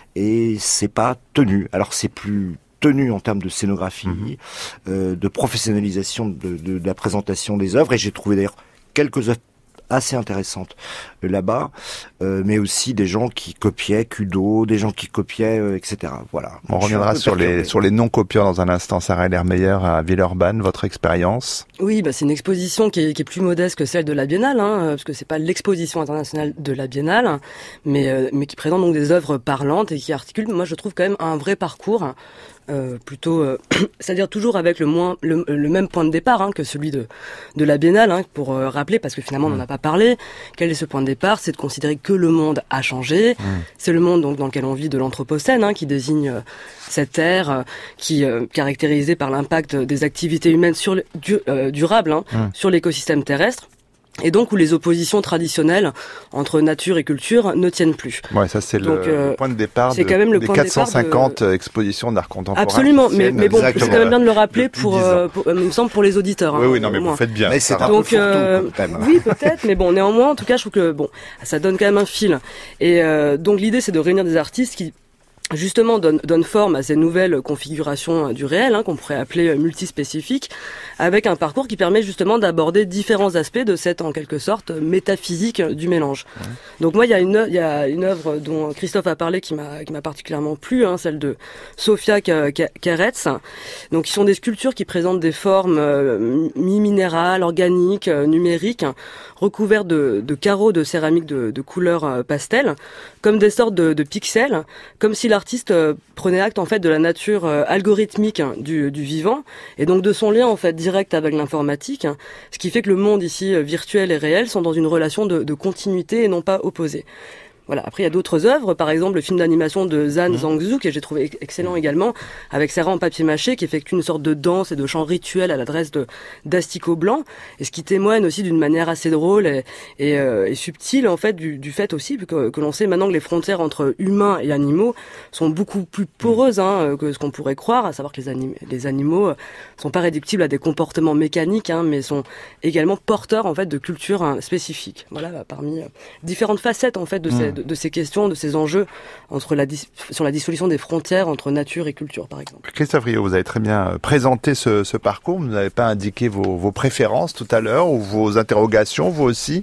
Speaker 7: et c'est pas tenu. Alors c'est plus tenu en termes de scénographie, mmh. euh, de professionnalisation de, de, de la présentation des œuvres. Et j'ai trouvé d'ailleurs quelques œuvres assez intéressantes euh, là-bas, euh, mais aussi des gens qui copiaient Kudo, des gens qui copiaient, euh, et cetera. Voilà.
Speaker 3: On reviendra sur les sur les non-copieurs dans un instant. Sarah Lermeyer à Villeurbanne, votre expérience?
Speaker 5: Oui, bah c'est une exposition qui est, qui est plus modeste que celle de la Biennale, hein, parce que c'est pas l'exposition internationale de la Biennale, mais euh, mais qui présente donc des œuvres parlantes et qui articule, moi je trouve quand même un vrai parcours. Euh, plutôt, euh, c'est-à-dire toujours avec le moins, le, le même point de départ hein, que celui de de la Biennale, hein, pour euh, rappeler, parce que finalement on n'en a pas parlé. Quel est ce point de départ? C'est de considérer que le monde a changé. Mmh. C'est le monde donc dans lequel on vit de l'anthropocène, hein, qui désigne euh, cette ère euh, qui euh, caractérisée par l'impact des activités humaines sur le, du, euh, durables hein, mmh. sur l'écosystème terrestre. Et donc où les oppositions traditionnelles entre nature et culture ne tiennent plus.
Speaker 3: Ouais, ça c'est donc, le, euh, le point de départ
Speaker 5: c'est
Speaker 3: de,
Speaker 5: quand même le
Speaker 3: des
Speaker 5: point
Speaker 3: quatre cent cinquante
Speaker 5: de...
Speaker 3: expositions d'art contemporain.
Speaker 5: Absolument, mais, mais bon, c'est quand même bien de le rappeler pour, euh, pour, il me semble, pour les auditeurs.
Speaker 3: Oui,
Speaker 5: hein,
Speaker 3: oui, non, mais vous faites bien.
Speaker 7: Mais c'est un
Speaker 5: donc,
Speaker 7: peu
Speaker 5: euh,
Speaker 7: fourre-tout,
Speaker 5: oui, peut-être, mais bon, néanmoins, en tout cas, je trouve que bon, ça donne quand même un fil. Et euh, donc l'idée, c'est de réunir des artistes qui justement donne, donne forme à ces nouvelles configurations du réel, hein, qu'on pourrait appeler multispécifiques, avec un parcours qui permet justement d'aborder différents aspects de cette, en quelque sorte, métaphysique du mélange. Ouais. Donc moi, il y a une, il y a une œuvre dont Christophe a parlé qui m'a, qui m'a particulièrement plu, hein, celle de Sofia Keretz. Donc, qui sont des sculptures qui présentent des formes euh, mi-minérales, organiques, euh, numériques, recouvertes de, de carreaux de céramique de, de couleur euh, pastel, comme des sortes de, de pixels, comme si l'artiste euh, prenait acte en fait de la nature euh, algorithmique hein, du, du vivant et donc de son lien en fait direct avec l'informatique, hein, ce qui fait que le monde ici euh, virtuel et réel sont dans une relation de, de continuité et non pas opposée. Voilà. Après, il y a d'autres œuvres, par exemple le film d'animation de Zhan mmh. Zhangzhou, que j'ai trouvé excellent également, avec Sarah en papier mâché, qui effectue une sorte de danse et de chant rituel à l'adresse de d'asticots blancs, et ce qui témoigne aussi d'une manière assez drôle et, et, euh, et subtile en fait du, du fait aussi que, que l'on sait maintenant que les frontières entre humains et animaux sont beaucoup plus poreuses hein, que ce qu'on pourrait croire, à savoir que les, anim- les animaux sont pas réductibles à des comportements mécaniques, hein, mais sont également porteurs en fait de cultures hein, spécifiques. Voilà, bah, parmi euh, différentes facettes en fait de ces mmh. De, de ces questions, de ces enjeux entre la dis- sur la dissolution des frontières entre nature et culture, par exemple.
Speaker 3: Christophe Rieu, vous avez très bien présenté ce, ce parcours. Vous n'avez pas indiqué vos, vos préférences tout à l'heure ou vos interrogations, vous aussi?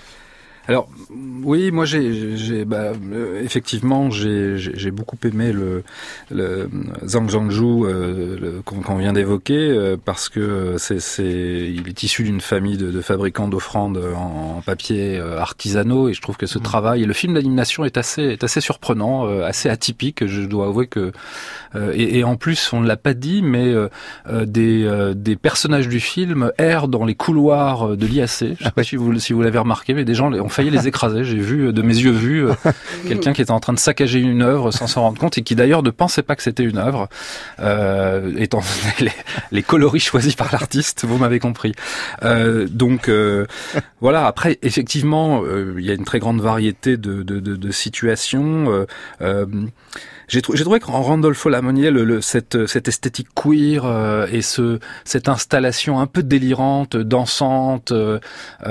Speaker 6: Alors oui, moi j'ai, j'ai bah, euh, effectivement j'ai, j'ai, j'ai beaucoup aimé le, le Zhang Zhangzhou euh, le, qu'on, qu'on vient d'évoquer euh, parce que c'est, c'est il est issu d'une famille de, de fabricants d'offrandes en, en papier euh, artisanaux et je trouve que ce mmh. travail et le film d'animation est assez est assez surprenant, euh, assez atypique. Je dois avouer que euh, et, et en plus on ne l'a pas dit, mais euh, des euh, des personnages du film errent dans les couloirs de l'I A C. Je sais pas si vous si vous l'avez remarqué, mais des gens ont fait failli les écraser. J'ai vu de mes yeux vus euh, quelqu'un qui était en train de saccager une œuvre sans s'en rendre compte et qui d'ailleurs ne pensait pas que c'était une œuvre, euh, étant donné les, les coloris choisis par l'artiste. Vous m'avez compris. Euh, donc euh, voilà. Après, effectivement, euh, il y a une très grande variété de, de, de, de situations. Euh, euh, J'ai, trou- j'ai trouvé qu'en Randolpho Lamonier, le, le, cette, cette esthétique queer euh, et ce, cette installation un peu délirante, dansante, euh,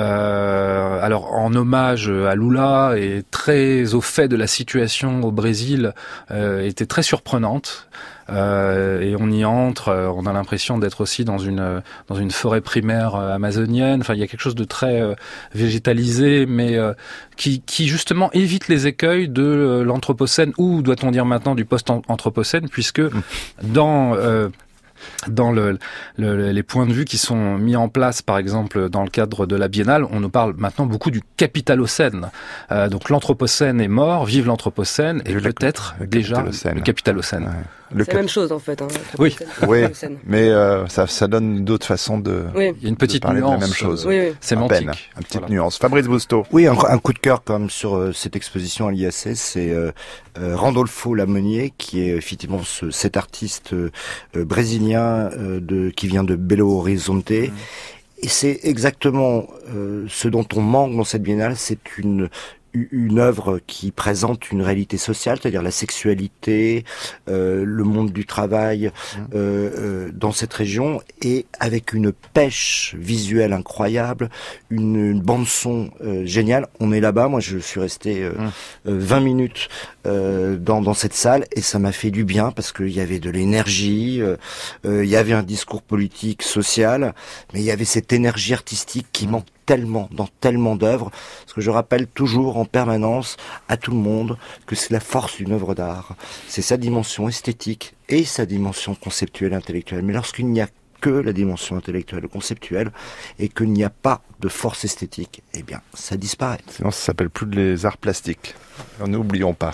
Speaker 6: euh, alors en hommage à Lula et très au fait de la situation au Brésil, euh, était très surprenante. Euh, et on y entre, euh, on a l'impression d'être aussi dans une dans une forêt primaire euh, amazonienne. Enfin, il y a quelque chose de très euh, végétalisé, mais euh, qui qui justement évite les écueils de euh, l'anthropocène, ou doit-on dire maintenant du post-anthropocène, puisque dans euh, dans le, le, les points de vue qui sont mis en place, par exemple, dans le cadre de la Biennale, on nous parle maintenant beaucoup du capitalocène. Euh, donc l'anthropocène est mort, vive l'anthropocène, et
Speaker 3: Le
Speaker 6: peut-être
Speaker 3: le
Speaker 6: déjà
Speaker 3: capitalocène.
Speaker 6: le capitalocène.
Speaker 3: Ouais. Le
Speaker 5: C'est
Speaker 3: cap-
Speaker 5: la même chose en fait. Hein,
Speaker 6: Oui.
Speaker 3: Oui,
Speaker 5: scène.
Speaker 3: mais euh, ça, ça donne d'autres façons de,
Speaker 5: Oui.
Speaker 6: Il y a une petite
Speaker 3: de parler
Speaker 6: nuance,
Speaker 3: de la même chose.
Speaker 6: euh,
Speaker 5: Oui, oui.
Speaker 3: À
Speaker 6: sémantique.
Speaker 3: peine, une petite
Speaker 6: Voilà.
Speaker 3: nuance. Fabrice Bousteau.
Speaker 7: Oui, un, un coup de cœur quand même sur euh, cette exposition à l'I A C, c'est euh, euh, Randolpho Lamonier, qui est effectivement ce, cet artiste euh, brésilien euh, de, qui vient de Belo Horizonte. Mmh. Et c'est exactement euh, ce dont on manque dans cette biennale, c'est une une œuvre qui présente une réalité sociale, c'est-à-dire la sexualité, euh, le monde du travail euh, euh, dans cette région, et avec une pêche visuelle incroyable, une, une bande-son euh, géniale. On est là-bas, moi je suis resté euh, mmh. euh, vingt minutes euh, dans, dans cette salle, et ça m'a fait du bien, parce qu'il y avait de l'énergie, euh, euh, il y avait un discours politique, social, mais il y avait cette énergie artistique qui manque tellement, dans tellement d'œuvres, parce que je rappelle toujours en permanence à tout le monde que c'est la force d'une œuvre d'art. C'est sa dimension esthétique et sa dimension conceptuelle et intellectuelle. Mais lorsqu'il n'y a que la dimension intellectuelle et conceptuelle et qu'il n'y a pas de force esthétique, eh bien, ça disparaît.
Speaker 3: Sinon, ça s'appelle plus les arts plastiques. N'oublions pas.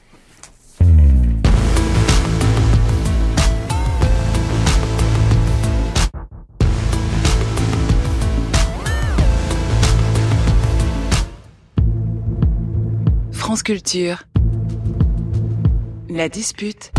Speaker 2: France Culture. La dispute.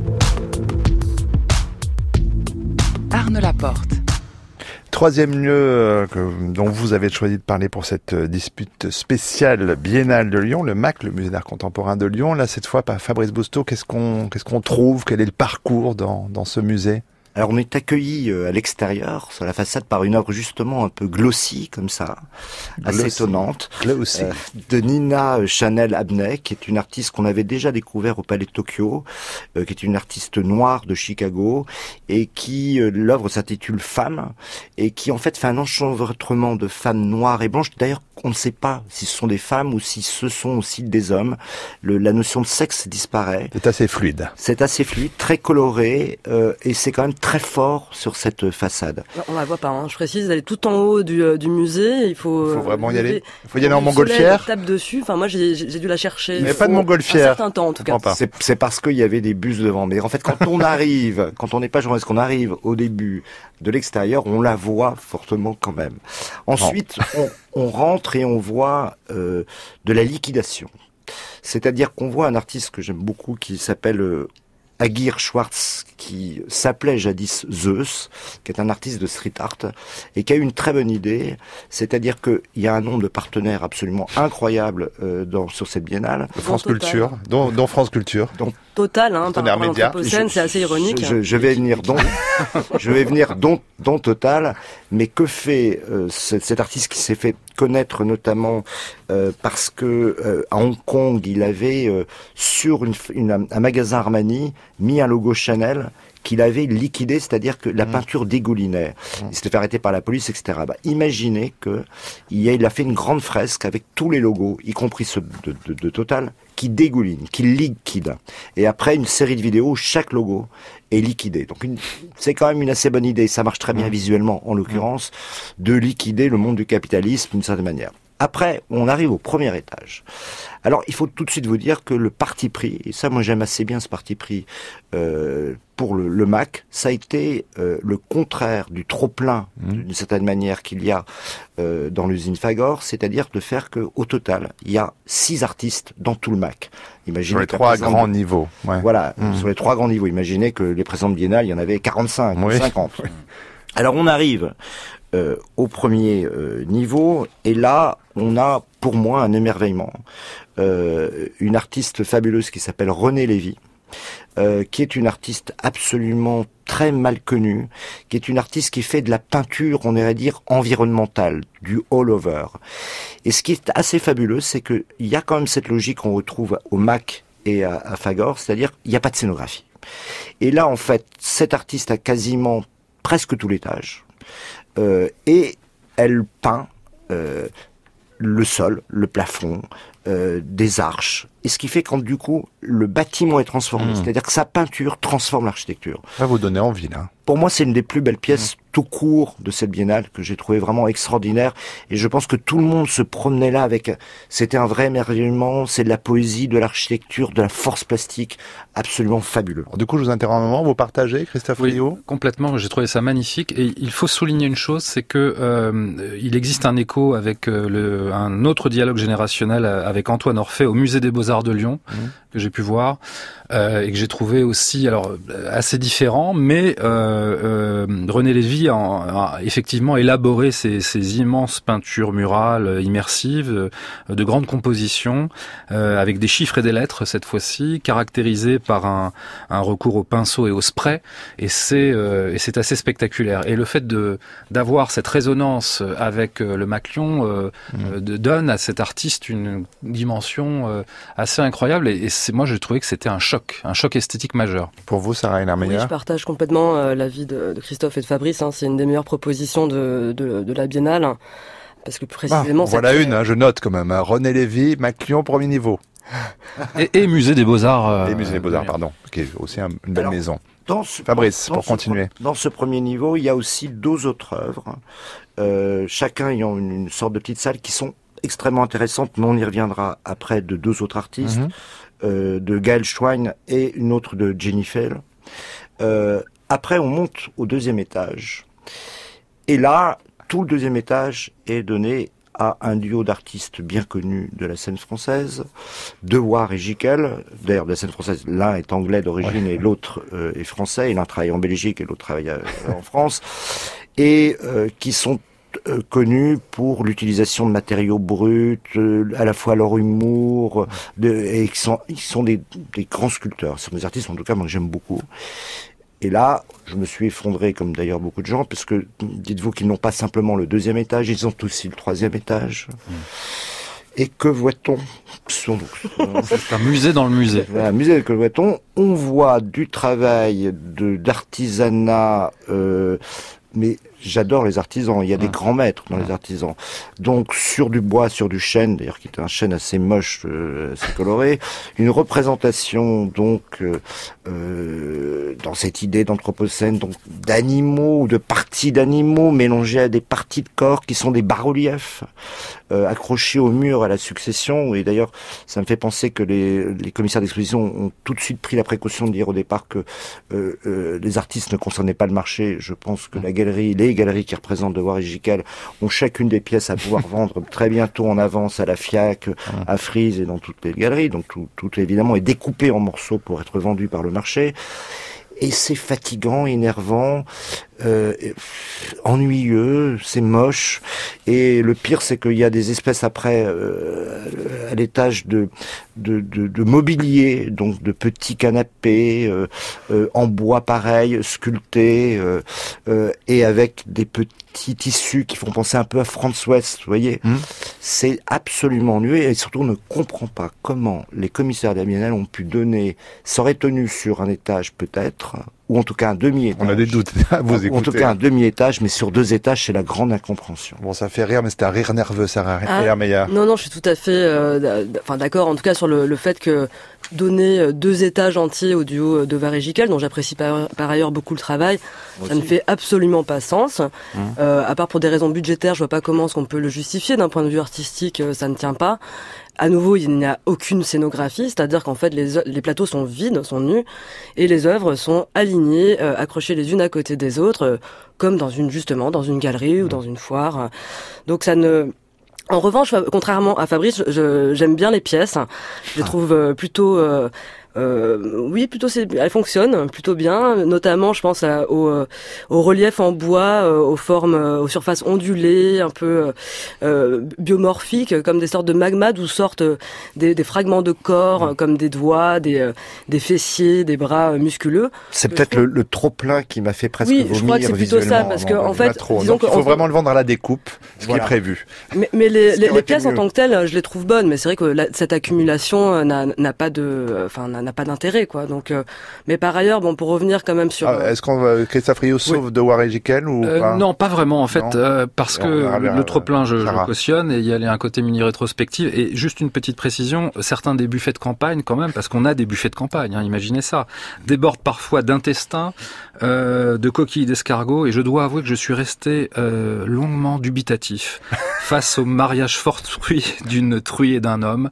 Speaker 2: Arnaud Laporte.
Speaker 3: Troisième lieu euh, que, dont vous avez choisi de parler pour cette euh, dispute spéciale biennale de Lyon, le M A C, le Musée d'art contemporain de Lyon. Là, cette fois, par Fabrice Bousteau, qu'est-ce qu'on, qu'est-ce qu'on trouve? Quel est le parcours dans, dans ce musée?
Speaker 7: Alors on est accueilli à l'extérieur, sur la façade, par une œuvre justement un peu glossy, comme ça, assez
Speaker 3: Glossy.
Speaker 7: étonnante,
Speaker 3: Glossy.
Speaker 7: euh, de Nina Chanel Abney, qui est une artiste qu'on avait déjà découvert au Palais de Tokyo, euh, qui est une artiste noire de Chicago, et qui, euh, l'œuvre s'intitule Femme, et qui en fait fait un enchevêtrement de femmes noires et blanches. D'ailleurs, on ne sait pas si ce sont des femmes ou si ce sont aussi des hommes. Le, la notion de sexe disparaît.
Speaker 3: C'est assez fluide.
Speaker 7: C'est assez fluide, très coloré, euh, et c'est quand même très fort sur cette façade.
Speaker 5: On la voit pas, hein. Je précise, elle est tout en haut du, euh, du musée. Il faut,
Speaker 3: Il faut vraiment y
Speaker 5: euh,
Speaker 3: aller. Il faut y aller en montgolfière.
Speaker 5: Tape dessus. Enfin, moi, j'ai, j'ai dû la chercher.
Speaker 3: Il n'y a
Speaker 5: faut
Speaker 3: pas de montgolfière.
Speaker 5: Un certain temps, en tout cas.
Speaker 3: Pas.
Speaker 7: C'est, c'est parce qu'il y avait des bus devant. Mais en fait, quand on arrive, quand on n'est pas journaliste, qu'on arrive au début de l'extérieur, on la voit fortement quand même. Ensuite, on, on rentre et on voit euh, de la liquidation. C'est-à-dire qu'on voit un artiste que j'aime beaucoup qui s'appelle euh, Aguirre Schwartz, qui s'appelait jadis Zeus, qui est un artiste de street art, et qui a eu une très bonne idée, c'est-à-dire qu'il y a un nombre de partenaires absolument incroyables euh, dans, sur cette biennale.
Speaker 3: De France Culture, dont, dont France Culture.
Speaker 7: Donc,
Speaker 5: Total, hein, par rapport à l'Anthropocène, c'est assez ironique.
Speaker 7: Je, je, je vais venir donc, je vais venir donc, donc Total, mais que fait euh, cet, cet artiste qui s'est fait connaître notamment euh, parce que euh, à Hong Kong, il avait euh, sur une, une, un magasin Armani mis un logo Chanel qu'il avait liquidé, c'est-à-dire que la mmh. peinture dégoulinait. Mmh. Il s'était fait arrêter par la police, et cetera. Bah, imaginez que il a, il a fait une grande fresque avec tous les logos, y compris ceux de, de, de Total, qui dégoulinent, qui liquident. Et après, une série de vidéos où chaque logo est liquidé. Donc, une, c'est quand même une assez bonne idée. Ça marche très bien mmh. visuellement, en l'occurrence, mmh. de liquider le monde du capitalisme d'une certaine manière. Après, on arrive au premier étage. Alors, il faut tout de suite vous dire que le parti pris, et ça, moi, j'aime assez bien ce parti pris euh, pour le, le M A C, ça a été euh, le contraire du trop-plein, mmh. d'une certaine manière, qu'il y a euh, dans l'usine Fagor, c'est-à-dire de faire que, au total, il y a six artistes dans tout le M A C. Imaginez
Speaker 3: sur les trois grands de... niveaux. Ouais.
Speaker 7: Voilà,
Speaker 3: mmh.
Speaker 7: sur les trois grands niveaux. Imaginez que les précédentes biennales, il y en avait quarante-cinq,
Speaker 3: oui.
Speaker 7: cinquante. Oui. Alors, on arrive euh, au premier euh, niveau, et là, on a, pour moi, un émerveillement. Euh, une artiste fabuleuse qui s'appelle Renée Lévy, euh, qui est une artiste absolument très mal connue, qui est une artiste qui fait de la peinture, on irait dire, environnementale, du all-over. Et ce qui est assez fabuleux, c'est qu'il y a quand même cette logique qu'on retrouve au M A C et à, à Fagor, c'est-à-dire il n'y a pas de scénographie. Et là, en fait, cette artiste a quasiment presque tout l'étage, euh, et elle peint euh, le sol, le plafond, euh, des arches. Et ce qui fait quand du coup le bâtiment est transformé, mmh. c'est-à-dire que sa peinture transforme l'architecture.
Speaker 3: Ça va vous donner envie là.
Speaker 7: Pour moi, c'est une des plus belles pièces mmh. tout court de cette biennale que j'ai trouvé vraiment extraordinaire. Et je pense que tout le monde se promenait là avec. C'était un vrai émerveillement. C'est de la poésie, de l'architecture, de la force plastique, absolument fabuleux.
Speaker 3: Alors, du coup, je vous interromps un moment. Vous partagez, Christophe
Speaker 6: Oui,
Speaker 3: Rio ?
Speaker 6: Complètement. J'ai trouvé ça magnifique. Et il faut souligner une chose, c'est que euh, il existe un écho avec euh, le, un autre dialogue générationnel avec Antoine Orphée au Musée des Beaux-Arts de Lyon. Mmh. que j'ai pu voir euh, et que j'ai trouvé aussi alors assez différent, mais euh, euh, Renée Lévy a, a effectivement élaboré ces, ces immenses peintures murales immersives euh, de grandes compositions euh, avec des chiffres et des lettres cette fois-ci, caractérisées par un, un recours au pinceau et au spray, et c'est euh, et c'est assez spectaculaire. Et le fait de d'avoir cette résonance avec le M A C Lyon euh, mmh. de, donne à cet artiste une dimension euh, assez incroyable, et, et c'est, moi j'ai trouvé que c'était un choc, un choc esthétique majeur.
Speaker 3: Pour vous, Sarah Hélène-Meyer ?
Speaker 5: Oui, je partage complètement euh, l'avis de, de Christophe et de Fabrice, hein, c'est une des meilleures propositions de, de, de la Biennale, hein, parce que précisément...
Speaker 3: Ah, voilà une, hein, je note quand même, hein, Renée Lévy, M A C Lyon, premier niveau.
Speaker 6: et, et Musée des Beaux-Arts. Euh,
Speaker 3: et Musée des Beaux-Arts, pardon, qui est aussi un, une belle
Speaker 7: Alors,
Speaker 3: maison.
Speaker 7: Dans ce,
Speaker 3: Fabrice,
Speaker 7: dans
Speaker 3: pour
Speaker 7: ce,
Speaker 3: continuer.
Speaker 7: Dans ce premier niveau, il y a aussi deux autres œuvres, euh, chacun ayant une, une sorte de petite salle qui sont extrêmement intéressantes, mais on y reviendra après, de deux autres artistes, mm-hmm. euh, de Gaël Schwein et une autre de Jenny Fell. Euh, après, on monte au deuxième étage. Et là, tout le deuxième étage est donné à un duo d'artistes bien connus de la scène française, Dewar et Jekyll. D'ailleurs, de la scène française, l'un est anglais d'origine ouais. et l'autre euh, est français. Et l'un travaille en Belgique et l'autre travaille euh, en France. Et euh, qui sont euh, connus pour l'utilisation de matériaux bruts, euh, à la fois leur humour, de, et qui sont, ils sont des, des grands sculpteurs. Ce sont des artistes, en tout cas, moi, que j'aime beaucoup. Et là, je me suis effondré, comme d'ailleurs beaucoup de gens, parce que dites-vous qu'ils n'ont pas simplement le deuxième étage, ils ont aussi le troisième étage. Mmh. Et que voit-on ? C'est
Speaker 6: un musée dans le musée.
Speaker 7: Un musée, que voit-on ? On voit du travail de, d'artisanat, euh, mais j'adore les artisans, il y a des mmh. grands maîtres dans mmh. les artisans. Donc sur du bois, sur du chêne, d'ailleurs qui est un chêne assez moche, euh, assez coloré, une représentation donc euh, euh, dans cette idée d'anthropocène, donc d'animaux ou de parties d'animaux mélangées à des parties de corps qui sont des bas-reliefs euh, accrochés au mur à la succession. Et d'ailleurs, ça me fait penser que les, les commissaires d'exposition ont tout de suite pris la précaution de dire au départ que euh, euh, les artistes ne concernaient pas le marché. Je pense que la galerie, les galeries qui représentent Dewar et Jekyll ont chacune des pièces à pouvoir vendre très bientôt en avance à la FIAC, à Frieze et dans toutes les galeries. Donc tout, tout évidemment est découpé en morceaux pour être vendu par le marché. Et c'est fatigant, énervant, euh, ennuyeux, c'est moche. Et le pire, c'est qu'il y a des espèces après, euh, à l'étage de, de, de, de mobilier, donc de petits canapés euh, euh, en bois pareil, sculptés, euh, euh, et avec des petits tissus qui font penser un peu à Franz West, vous voyez. Mmh. C'est absolument ennuyeux, et surtout on ne comprend pas comment les commissaires de la Biennale ont pu donner, ça aurait tenu sur un étage peut-être, ou en tout cas un demi-étage.
Speaker 3: On a des doutes à vous écouter.
Speaker 7: En tout cas un demi-étage, mais sur deux étages, c'est la grande incompréhension.
Speaker 3: Bon, ça fait rire, mais c'était un rire nerveux, Sarah
Speaker 5: Ah,
Speaker 3: Hermeyer.
Speaker 5: Non, non, je suis tout à fait, euh, enfin d'accord, en tout cas sur le, le fait que donner deux étages entiers au duo Devar et Jiquel, dont j'apprécie par, par ailleurs beaucoup le travail, ça ne fait absolument pas sens. Mmh. Euh, à part pour des raisons budgétaires, je vois pas comment est-ce qu'on peut le justifier. D'un point de vue artistique, ça ne tient pas. À nouveau, il n'y a aucune scénographie, c'est-à-dire qu'en fait, les, les plateaux sont vides, sont nus, et les œuvres sont alignées, euh, accrochées les unes à côté des autres, euh, comme dans une, justement, dans une galerie ou dans une foire. Donc ça ne... En revanche, contrairement à Fabrice, je, j'aime bien les pièces. Je les trouve euh, plutôt... Euh, Euh, oui, plutôt c'est, elle fonctionne plutôt bien. Notamment, je pense à, au, au relief en bois, aux formes, aux surfaces ondulées, un peu euh, biomorphiques, comme des sortes de magma d'où sortent des, des fragments de corps, comme des doigts, des, des fessiers, des bras musculeux.
Speaker 7: C'est peut-être le, le trop plein qui m'a fait presque
Speaker 5: oui,
Speaker 7: vomir.
Speaker 5: Oui, je crois que c'est plutôt ça, parce que en fait,
Speaker 3: trop.
Speaker 5: disons
Speaker 3: Donc, il faut vraiment le vendre à la découpe, ce
Speaker 5: voilà.
Speaker 3: qui est prévu.
Speaker 5: Mais, mais les, les, les pièces en tant que telles, je les trouve bonnes, mais c'est vrai que la, cette accumulation n'a, n'a pas de, enfin, n'a pas d'intérêt, quoi. Donc, euh, mais par ailleurs, bon, pour revenir quand même sur.
Speaker 3: Ah, est-ce qu'on va, Christophe Rio sauve oui. Devar et Jiquel ou
Speaker 6: euh,
Speaker 3: pas?
Speaker 6: Non, pas vraiment en fait, euh, parce que le, le trop plein, je, je cautionne, et il y a un côté mini rétrospective. Et juste une petite précision, certains des buffets de campagne, quand même, parce qu'on a des buffets de campagne, hein, imaginez ça, débordent parfois d'intestins, euh, de coquilles d'escargots, et je dois avouer que je suis resté euh, longuement dubitatif face au mariage fortuit d'une truie et d'un homme.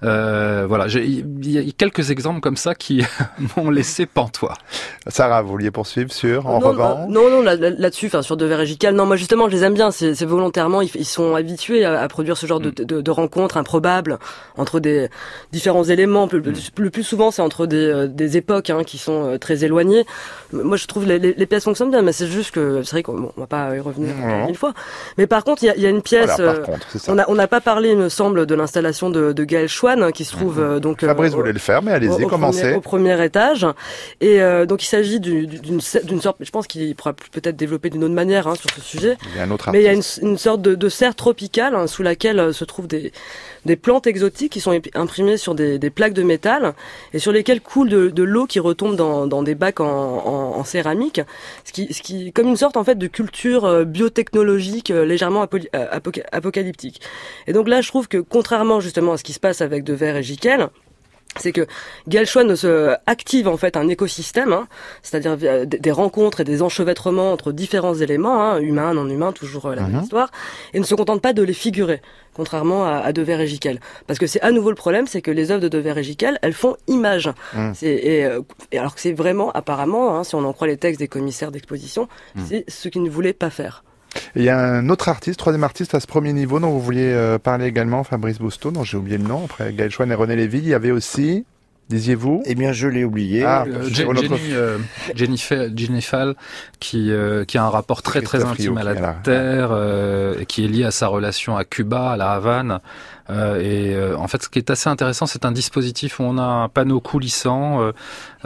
Speaker 6: Euh, voilà, il y a quelques exemples comme ça qui m'ont laissé pantois.
Speaker 3: Sarah, vous vouliez poursuivre sur en
Speaker 5: non,
Speaker 3: revend
Speaker 5: euh, Non, non, là, là-dessus, enfin sur Devar et Jiquel, non, moi justement, je les aime bien. C'est, c'est volontairement, ils, ils sont habitués à, à produire ce genre mm. de, de, de rencontres improbables entre des différents éléments. Le, le plus souvent, c'est entre des, des époques hein, qui sont très éloignées. Moi, je trouve les, les, les pièces fonctionnent bien, mais c'est juste que c'est vrai qu'on bon, on va pas y revenir mm. mille fois. Mais par contre, il y a, y a une pièce.
Speaker 3: Voilà, par contre, c'est ça.
Speaker 5: On a, on n'a pas parlé, il me semble, de l'installation de, de Gaël Chouan, qui se trouve euh, donc.
Speaker 3: Fabrice
Speaker 5: euh,
Speaker 3: voulait le faire, mais allez-y,
Speaker 5: au,
Speaker 3: commencez.
Speaker 5: Au premier, au premier étage, et euh, donc il s'agit du, d'une, d'une sorte. Je pense qu'il pourra peut-être développer d'une autre manière hein, sur ce sujet.
Speaker 3: Il y a un autre
Speaker 5: mais il y a une, une sorte de, de serre tropicale hein, sous laquelle euh, se trouvent des des plantes exotiques qui sont imprimées sur des, des plaques de métal et sur lesquelles coule de, de l'eau qui retombe dans, dans des bacs en, en, en céramique, ce qui, ce qui comme une sorte en fait de culture biotechnologique légèrement apo- apoca- apocalyptique. Et donc là, je trouve que contrairement justement à ce qui se passe avec Devar et Jiquel, c'est que Gaël Chouan se active en fait un écosystème, hein, c'est-à-dire des rencontres et des enchevêtrements entre différents éléments, hein, humains, non humains, toujours la même mmh. histoire, et ne se contente pas de les figurer, contrairement à, à Devar et Jiquel. Parce que c'est à nouveau le problème, c'est que les œuvres de Devar et Jiquel, elles font image. Mmh. C'est, et, et alors que c'est vraiment, apparemment, hein, si on en croit les textes des commissaires d'exposition, mmh. c'est ce qu'ils ne voulaient pas faire.
Speaker 3: Il y a un autre artiste, troisième artiste à ce premier niveau dont vous vouliez euh, parler également, Fabrice Bousteau, dont j'ai oublié le nom, après Gaël Chouan et René Lévy. Il y avait aussi, disiez-vous?
Speaker 7: Eh bien, je l'ai oublié.
Speaker 6: Ah, euh, Jenny, notre... euh, Jennifer, Jennifer, qui, euh, qui a un rapport très très intime à la, la terre, euh, et qui est lié à sa relation à Cuba, à la Havane. Euh, et euh, en fait, ce qui est assez intéressant, c'est un dispositif où on a un panneau coulissant euh,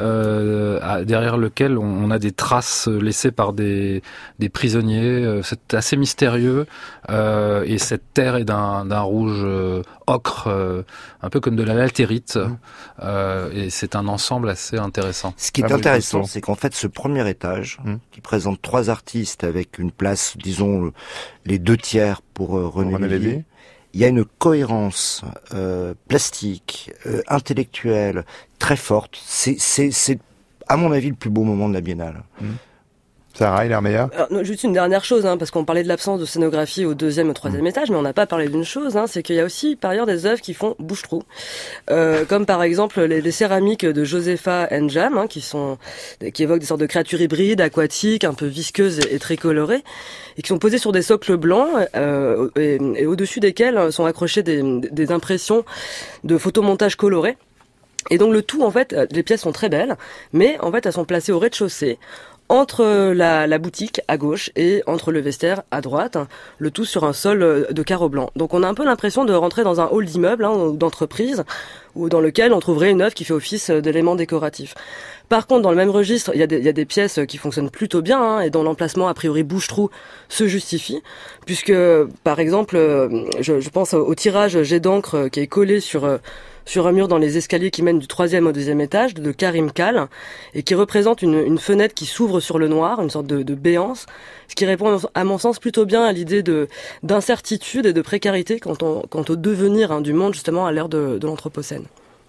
Speaker 6: euh, derrière lequel on, on a des traces laissées par des, des prisonniers. Euh, c'est assez mystérieux euh, et cette terre est d'un, d'un rouge euh, ocre, euh, un peu comme de la latérite. Mmh. Euh, et c'est un ensemble assez intéressant.
Speaker 7: Ce qui est ah, intéressant, c'est qu'en fait, ce premier étage, mmh. qui présente trois artistes avec une place, disons, les deux tiers pour euh, René, René Lévy. Lévy. Il y a une cohérence euh, plastique, euh, intellectuelle, très forte. C'est, c'est, c'est, à mon avis, le plus beau moment de la Biennale. Mmh.
Speaker 3: Sarah, il est meilleur.
Speaker 5: Alors, juste une dernière chose, hein, parce qu'on parlait de l'absence de scénographie au deuxième et au troisième mmh. étage, mais on n'a pas parlé d'une chose, hein, c'est qu'il y a aussi par ailleurs des œuvres qui font bouche-trou, euh, comme par exemple les, les céramiques de Josefa Njam, hein, qui sont, qui évoquent des sortes de créatures hybrides, aquatiques, un peu visqueuses et, et très colorées, et qui sont posées sur des socles blancs, euh, et, et au-dessus desquels sont accrochées des, des impressions de photomontages colorés. Et donc le tout, en fait, les pièces sont très belles, mais en fait elles sont placées au rez-de-chaussée, entre la, la boutique à gauche et entre le vestiaire à droite, le tout sur un sol de carreaux blancs. Donc on a un peu l'impression de rentrer dans un hall d'immeuble hein, ou d'entreprise, ou dans lequel on trouverait une œuvre qui fait office d'élément décoratif. Par contre, dans le même registre, il y a des, il y a des pièces qui fonctionnent plutôt bien hein, et dont l'emplacement a priori bouche-trou se justifie, puisque par exemple, je, je pense au tirage jet d'encre qui est collé sur sur un mur dans les escaliers qui mènent du troisième au deuxième étage, de Karim Kal, et qui représente une, une fenêtre qui s'ouvre sur le noir, une sorte de, de béance, ce qui répond à mon sens plutôt bien à l'idée de d'incertitude et de précarité quant, on, quant au devenir hein, du monde justement à l'ère de, de l'Anthropocène.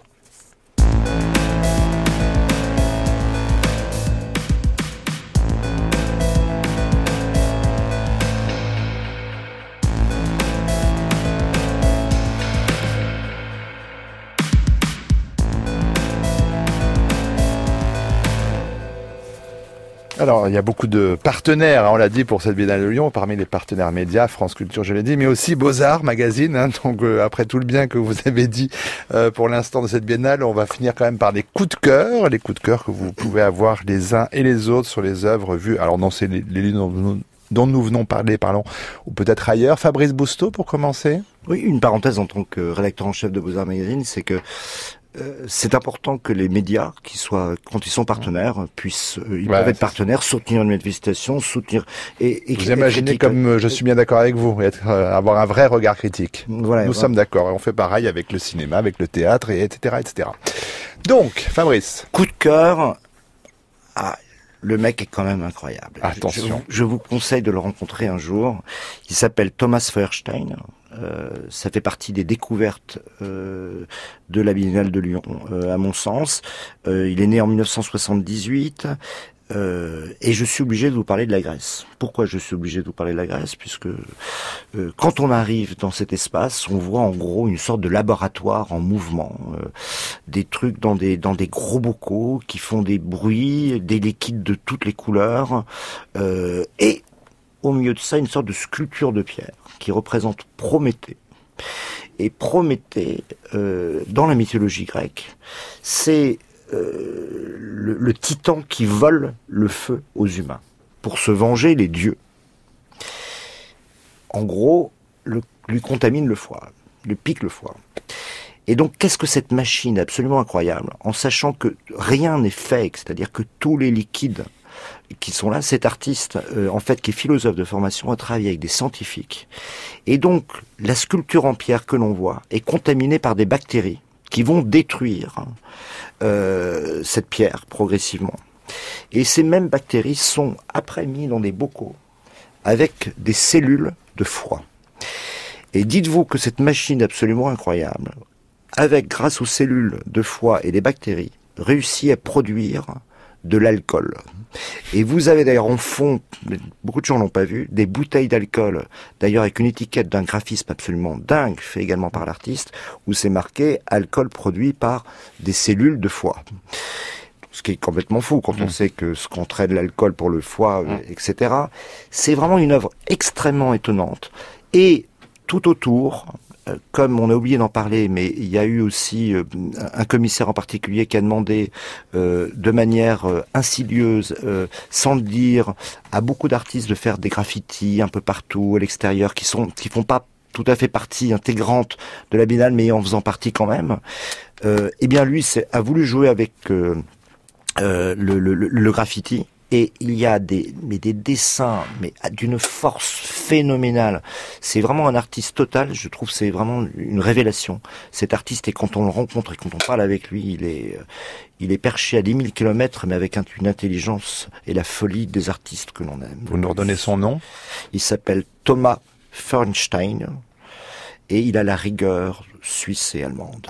Speaker 3: Alors, il y a beaucoup de partenaires, hein, on l'a dit, pour cette Biennale de Lyon, parmi les partenaires médias, France Culture, je l'ai dit, mais aussi Beaux-Arts Magazine. Hein, donc, euh, après tout le bien que vous avez dit euh, pour l'instant de cette Biennale, on va finir quand même par des coups de cœur, les coups de cœur que vous pouvez avoir les uns et les autres sur les œuvres vues. Alors, non, c'est les, les lieux dont nous, dont nous venons parler, parlons, ou peut-être ailleurs. Fabrice Bousteau, pour commencer.
Speaker 7: Oui, une parenthèse en tant que rédacteur en chef de Beaux-Arts Magazine, c'est que Euh, c'est important que les médias, qui soient, quand ils sont partenaires, puissent, euh, ils ouais, peuvent être partenaires, soutenir une manifestation, soutenir et, et
Speaker 3: vous imaginez comme euh, je suis bien d'accord avec vous, être, euh, avoir un vrai regard critique. Voilà, nous voilà. sommes d'accord, et on fait pareil avec le cinéma, avec le théâtre, et etc., et cetera. Donc, Fabrice.
Speaker 7: Coup de cœur. Ah, le mec est quand même incroyable.
Speaker 3: Attention.
Speaker 7: Je, je vous conseille de le rencontrer un jour. Il s'appelle Thomas Feuerstein. Euh, ça fait partie des découvertes euh, de la Biennale de Lyon, euh, à mon sens. Euh, il est né en dix-neuf cent soixante-dix-huit euh, et je suis obligé de vous parler de la Grèce. Pourquoi je suis obligé de vous parler de la Grèce ? Puisque euh, quand on arrive dans cet espace, on voit en gros une sorte de laboratoire en mouvement, euh, des trucs dans des dans des gros bocaux qui font des bruits, des liquides de toutes les couleurs euh, et au milieu de ça, une sorte de sculpture de pierre qui représente Prométhée. Et Prométhée, euh, dans la mythologie grecque, c'est euh, le, le titan qui vole le feu aux humains pour se venger les dieux. En gros, le, lui contamine le foie, lui pique le foie. Et donc, qu'est-ce que cette machine absolument incroyable, en sachant que rien n'est fake, c'est-à-dire que tous les liquides qui sont là, cet artiste, euh, en fait, qui est philosophe de formation, a travaillé avec des scientifiques. Et donc, la sculpture en pierre que l'on voit est contaminée par des bactéries qui vont détruire euh, cette pierre progressivement. Et ces mêmes bactéries sont après mises dans des bocaux avec des cellules de foie. Et dites-vous que cette machine absolument incroyable, avec, grâce aux cellules de foie et des bactéries, réussit à produire de l'alcool. Et vous avez d'ailleurs en fond, beaucoup de gens l'ont pas vu, des bouteilles d'alcool, d'ailleurs avec une étiquette d'un graphisme absolument dingue, fait également par l'artiste, où c'est marqué « alcool produit par des cellules de foie ». Ce qui est complètement fou quand mmh. on sait que ce qu'on traite de l'alcool pour le foie, mmh. et cetera. C'est vraiment une œuvre extrêmement étonnante. Et tout autour, comme on a oublié d'en parler, mais il y a eu aussi euh, un commissaire en particulier qui a demandé euh, de manière euh, insidieuse, euh, sans le dire, à beaucoup d'artistes de faire des graffitis un peu partout à l'extérieur, qui sont qui font pas tout à fait partie intégrante de la Biennale, mais en faisant partie quand même. Euh, eh bien, lui c'est, a voulu jouer avec euh, euh, le, le, le graffiti. Et il y a des, mais des dessins, mais d'une force phénoménale. C'est vraiment un artiste total. Je trouve que c'est vraiment une révélation. Cet artiste, et quand on le rencontre et quand on parle avec lui, il est, il est perché à dix mille kilomètres, mais avec une intelligence et la folie des artistes que l'on aime.
Speaker 3: Vous nous redonnez son nom ?
Speaker 7: Il s'appelle Thomas Feuerstein et il a la rigueur suisse et allemande.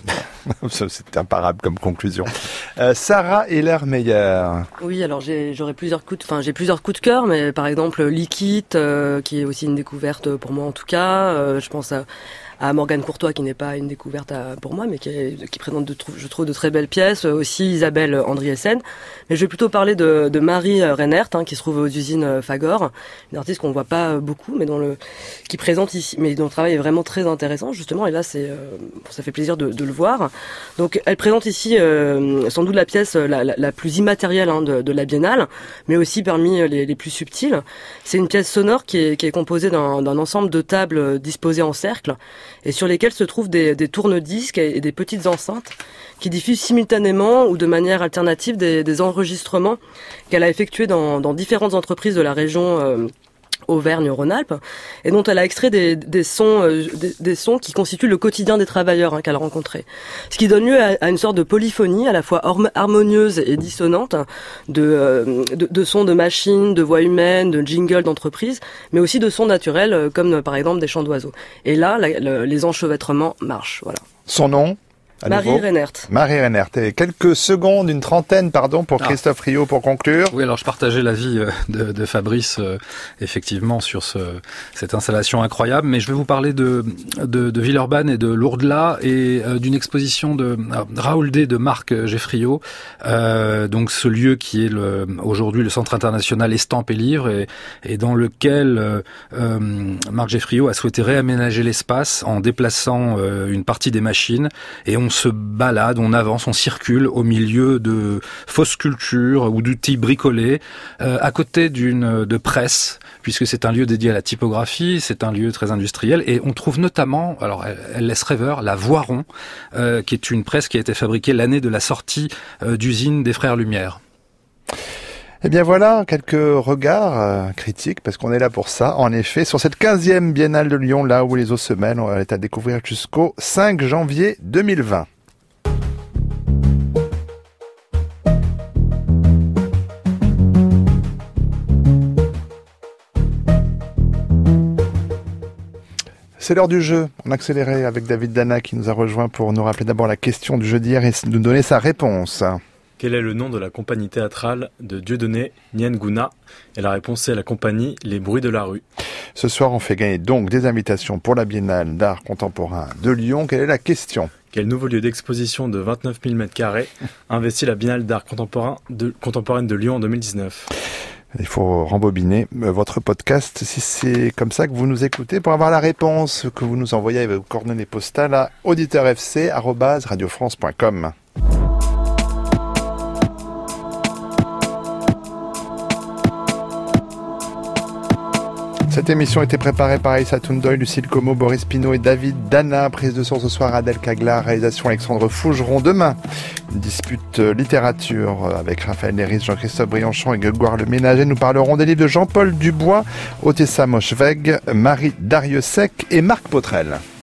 Speaker 3: C'est imparable comme conclusion. Euh, Sarah Ehler-Meyer.
Speaker 5: Oui, alors j'ai, j'aurais plusieurs coups, de, enfin j'ai plusieurs coups de cœur, mais par exemple Liquid, euh, qui est aussi une découverte pour moi en tout cas. Euh, je pense à, à Morgane Courtois, qui n'est pas une découverte à, pour moi, mais qui, est, qui présente, de, je trouve, de très belles pièces. Aussi Isabelle Andriessen. Mais je vais plutôt parler de, de Marie Reinert, hein, qui se trouve aux usines Fagor, une artiste qu'on voit pas beaucoup, mais dont le, qui présente ici, mais dont le travail est vraiment très intéressant justement. Et là, c'est, euh, ça fait plaisir de, de le voir. Donc, elle présente ici euh, sans doute la pièce la, la, la plus immatérielle hein, de, de la Biennale, mais aussi parmi les, les plus subtiles. C'est une pièce sonore qui est, qui est composée d'un, d'un ensemble de tables disposées en cercle et sur lesquelles se trouvent des, des tourne-disques et des petites enceintes qui diffusent simultanément ou de manière alternative des, des enregistrements qu'elle a effectués dans, dans différentes entreprises de la région euh, Auvergne-Rhône-Alpes, et dont elle a extrait des, des sons, euh, des, des sons qui constituent le quotidien des travailleurs hein, qu'elle a rencontrés. Ce qui donne lieu à, à une sorte de polyphonie à la fois harmonieuse et dissonante de, euh, de, de sons de machines, de voix humaines, de jingles d'entreprise, mais aussi de sons naturels euh, comme euh, par exemple des chants d'oiseaux. Et là, la, la, les enchevêtrements marchent. Voilà.
Speaker 3: Son nom ?
Speaker 5: Marie Reinert.
Speaker 3: Marie Reinert. Et quelques secondes, une trentaine, pardon, pour ah. Christophe Riot pour conclure.
Speaker 6: Oui, alors je partageais l'avis de, de Fabrice, euh, effectivement, sur ce, cette installation incroyable. Mais je vais vous parler de, de, de Villeurbanne et de Lourdes-là et euh, d'une exposition de euh, Raoul D de Marc Geffriot. Euh, donc ce lieu qui est le, aujourd'hui le Centre international Estampes et Livres et, et dans lequel euh, euh, Marc Geffriot a souhaité réaménager l'espace en déplaçant euh, une partie des machines et on On se balade, on avance, on circule au milieu de fausses sculptures ou d'outils bricolés, euh, à côté d'une de presse, puisque c'est un lieu dédié à la typographie, c'est un lieu très industriel, et on trouve notamment, alors elle, elle laisse rêveur, la Voiron, euh, qui est une presse qui a été fabriquée l'année de la sortie euh, d'usine des Frères Lumière.
Speaker 3: Eh bien voilà, quelques regards euh, critiques, parce qu'on est là pour ça, en effet, sur cette quinzième Biennale de Lyon, là où les eaux se mêlent, on est à découvrir jusqu'au cinq janvier deux mille vingt. C'est l'heure du jeu. On accélérait avec David Dana qui nous a rejoint pour nous rappeler d'abord la question du jeu d'hier et nous donner sa réponse.
Speaker 1: Quel est le nom de la compagnie théâtrale de Dieudonné Nienguna ? Et la réponse est la compagnie Les Bruits de la Rue.
Speaker 3: Ce soir, on fait gagner donc des invitations pour la Biennale d'art contemporain de Lyon. Quelle est la question ?
Speaker 1: Quel nouveau lieu d'exposition de vingt-neuf mille mètres carrés investit la Biennale d'art contemporain de, contemporaine de Lyon en deux mille dix-neuf ?
Speaker 3: Il faut rembobiner votre podcast si c'est comme ça que vous nous écoutez pour avoir la réponse que vous nous envoyez avec vos coordonnées postales à auditeur f c arobase radio france point com. Cette émission a été préparée par Aïssa Toundoy, Lucille Como, Boris Pinault et David Dana. Prise de son ce soir, Adèle Caglar. Réalisation Alexandre Fougeron. Demain, une dispute littérature avec Raphaël Léris, Jean-Christophe Briançon et Grégoire Le Ménager. Nous parlerons des livres de Jean-Paul Dubois, Otessa Moschweg, Marie Dariussec et Marc Potrel.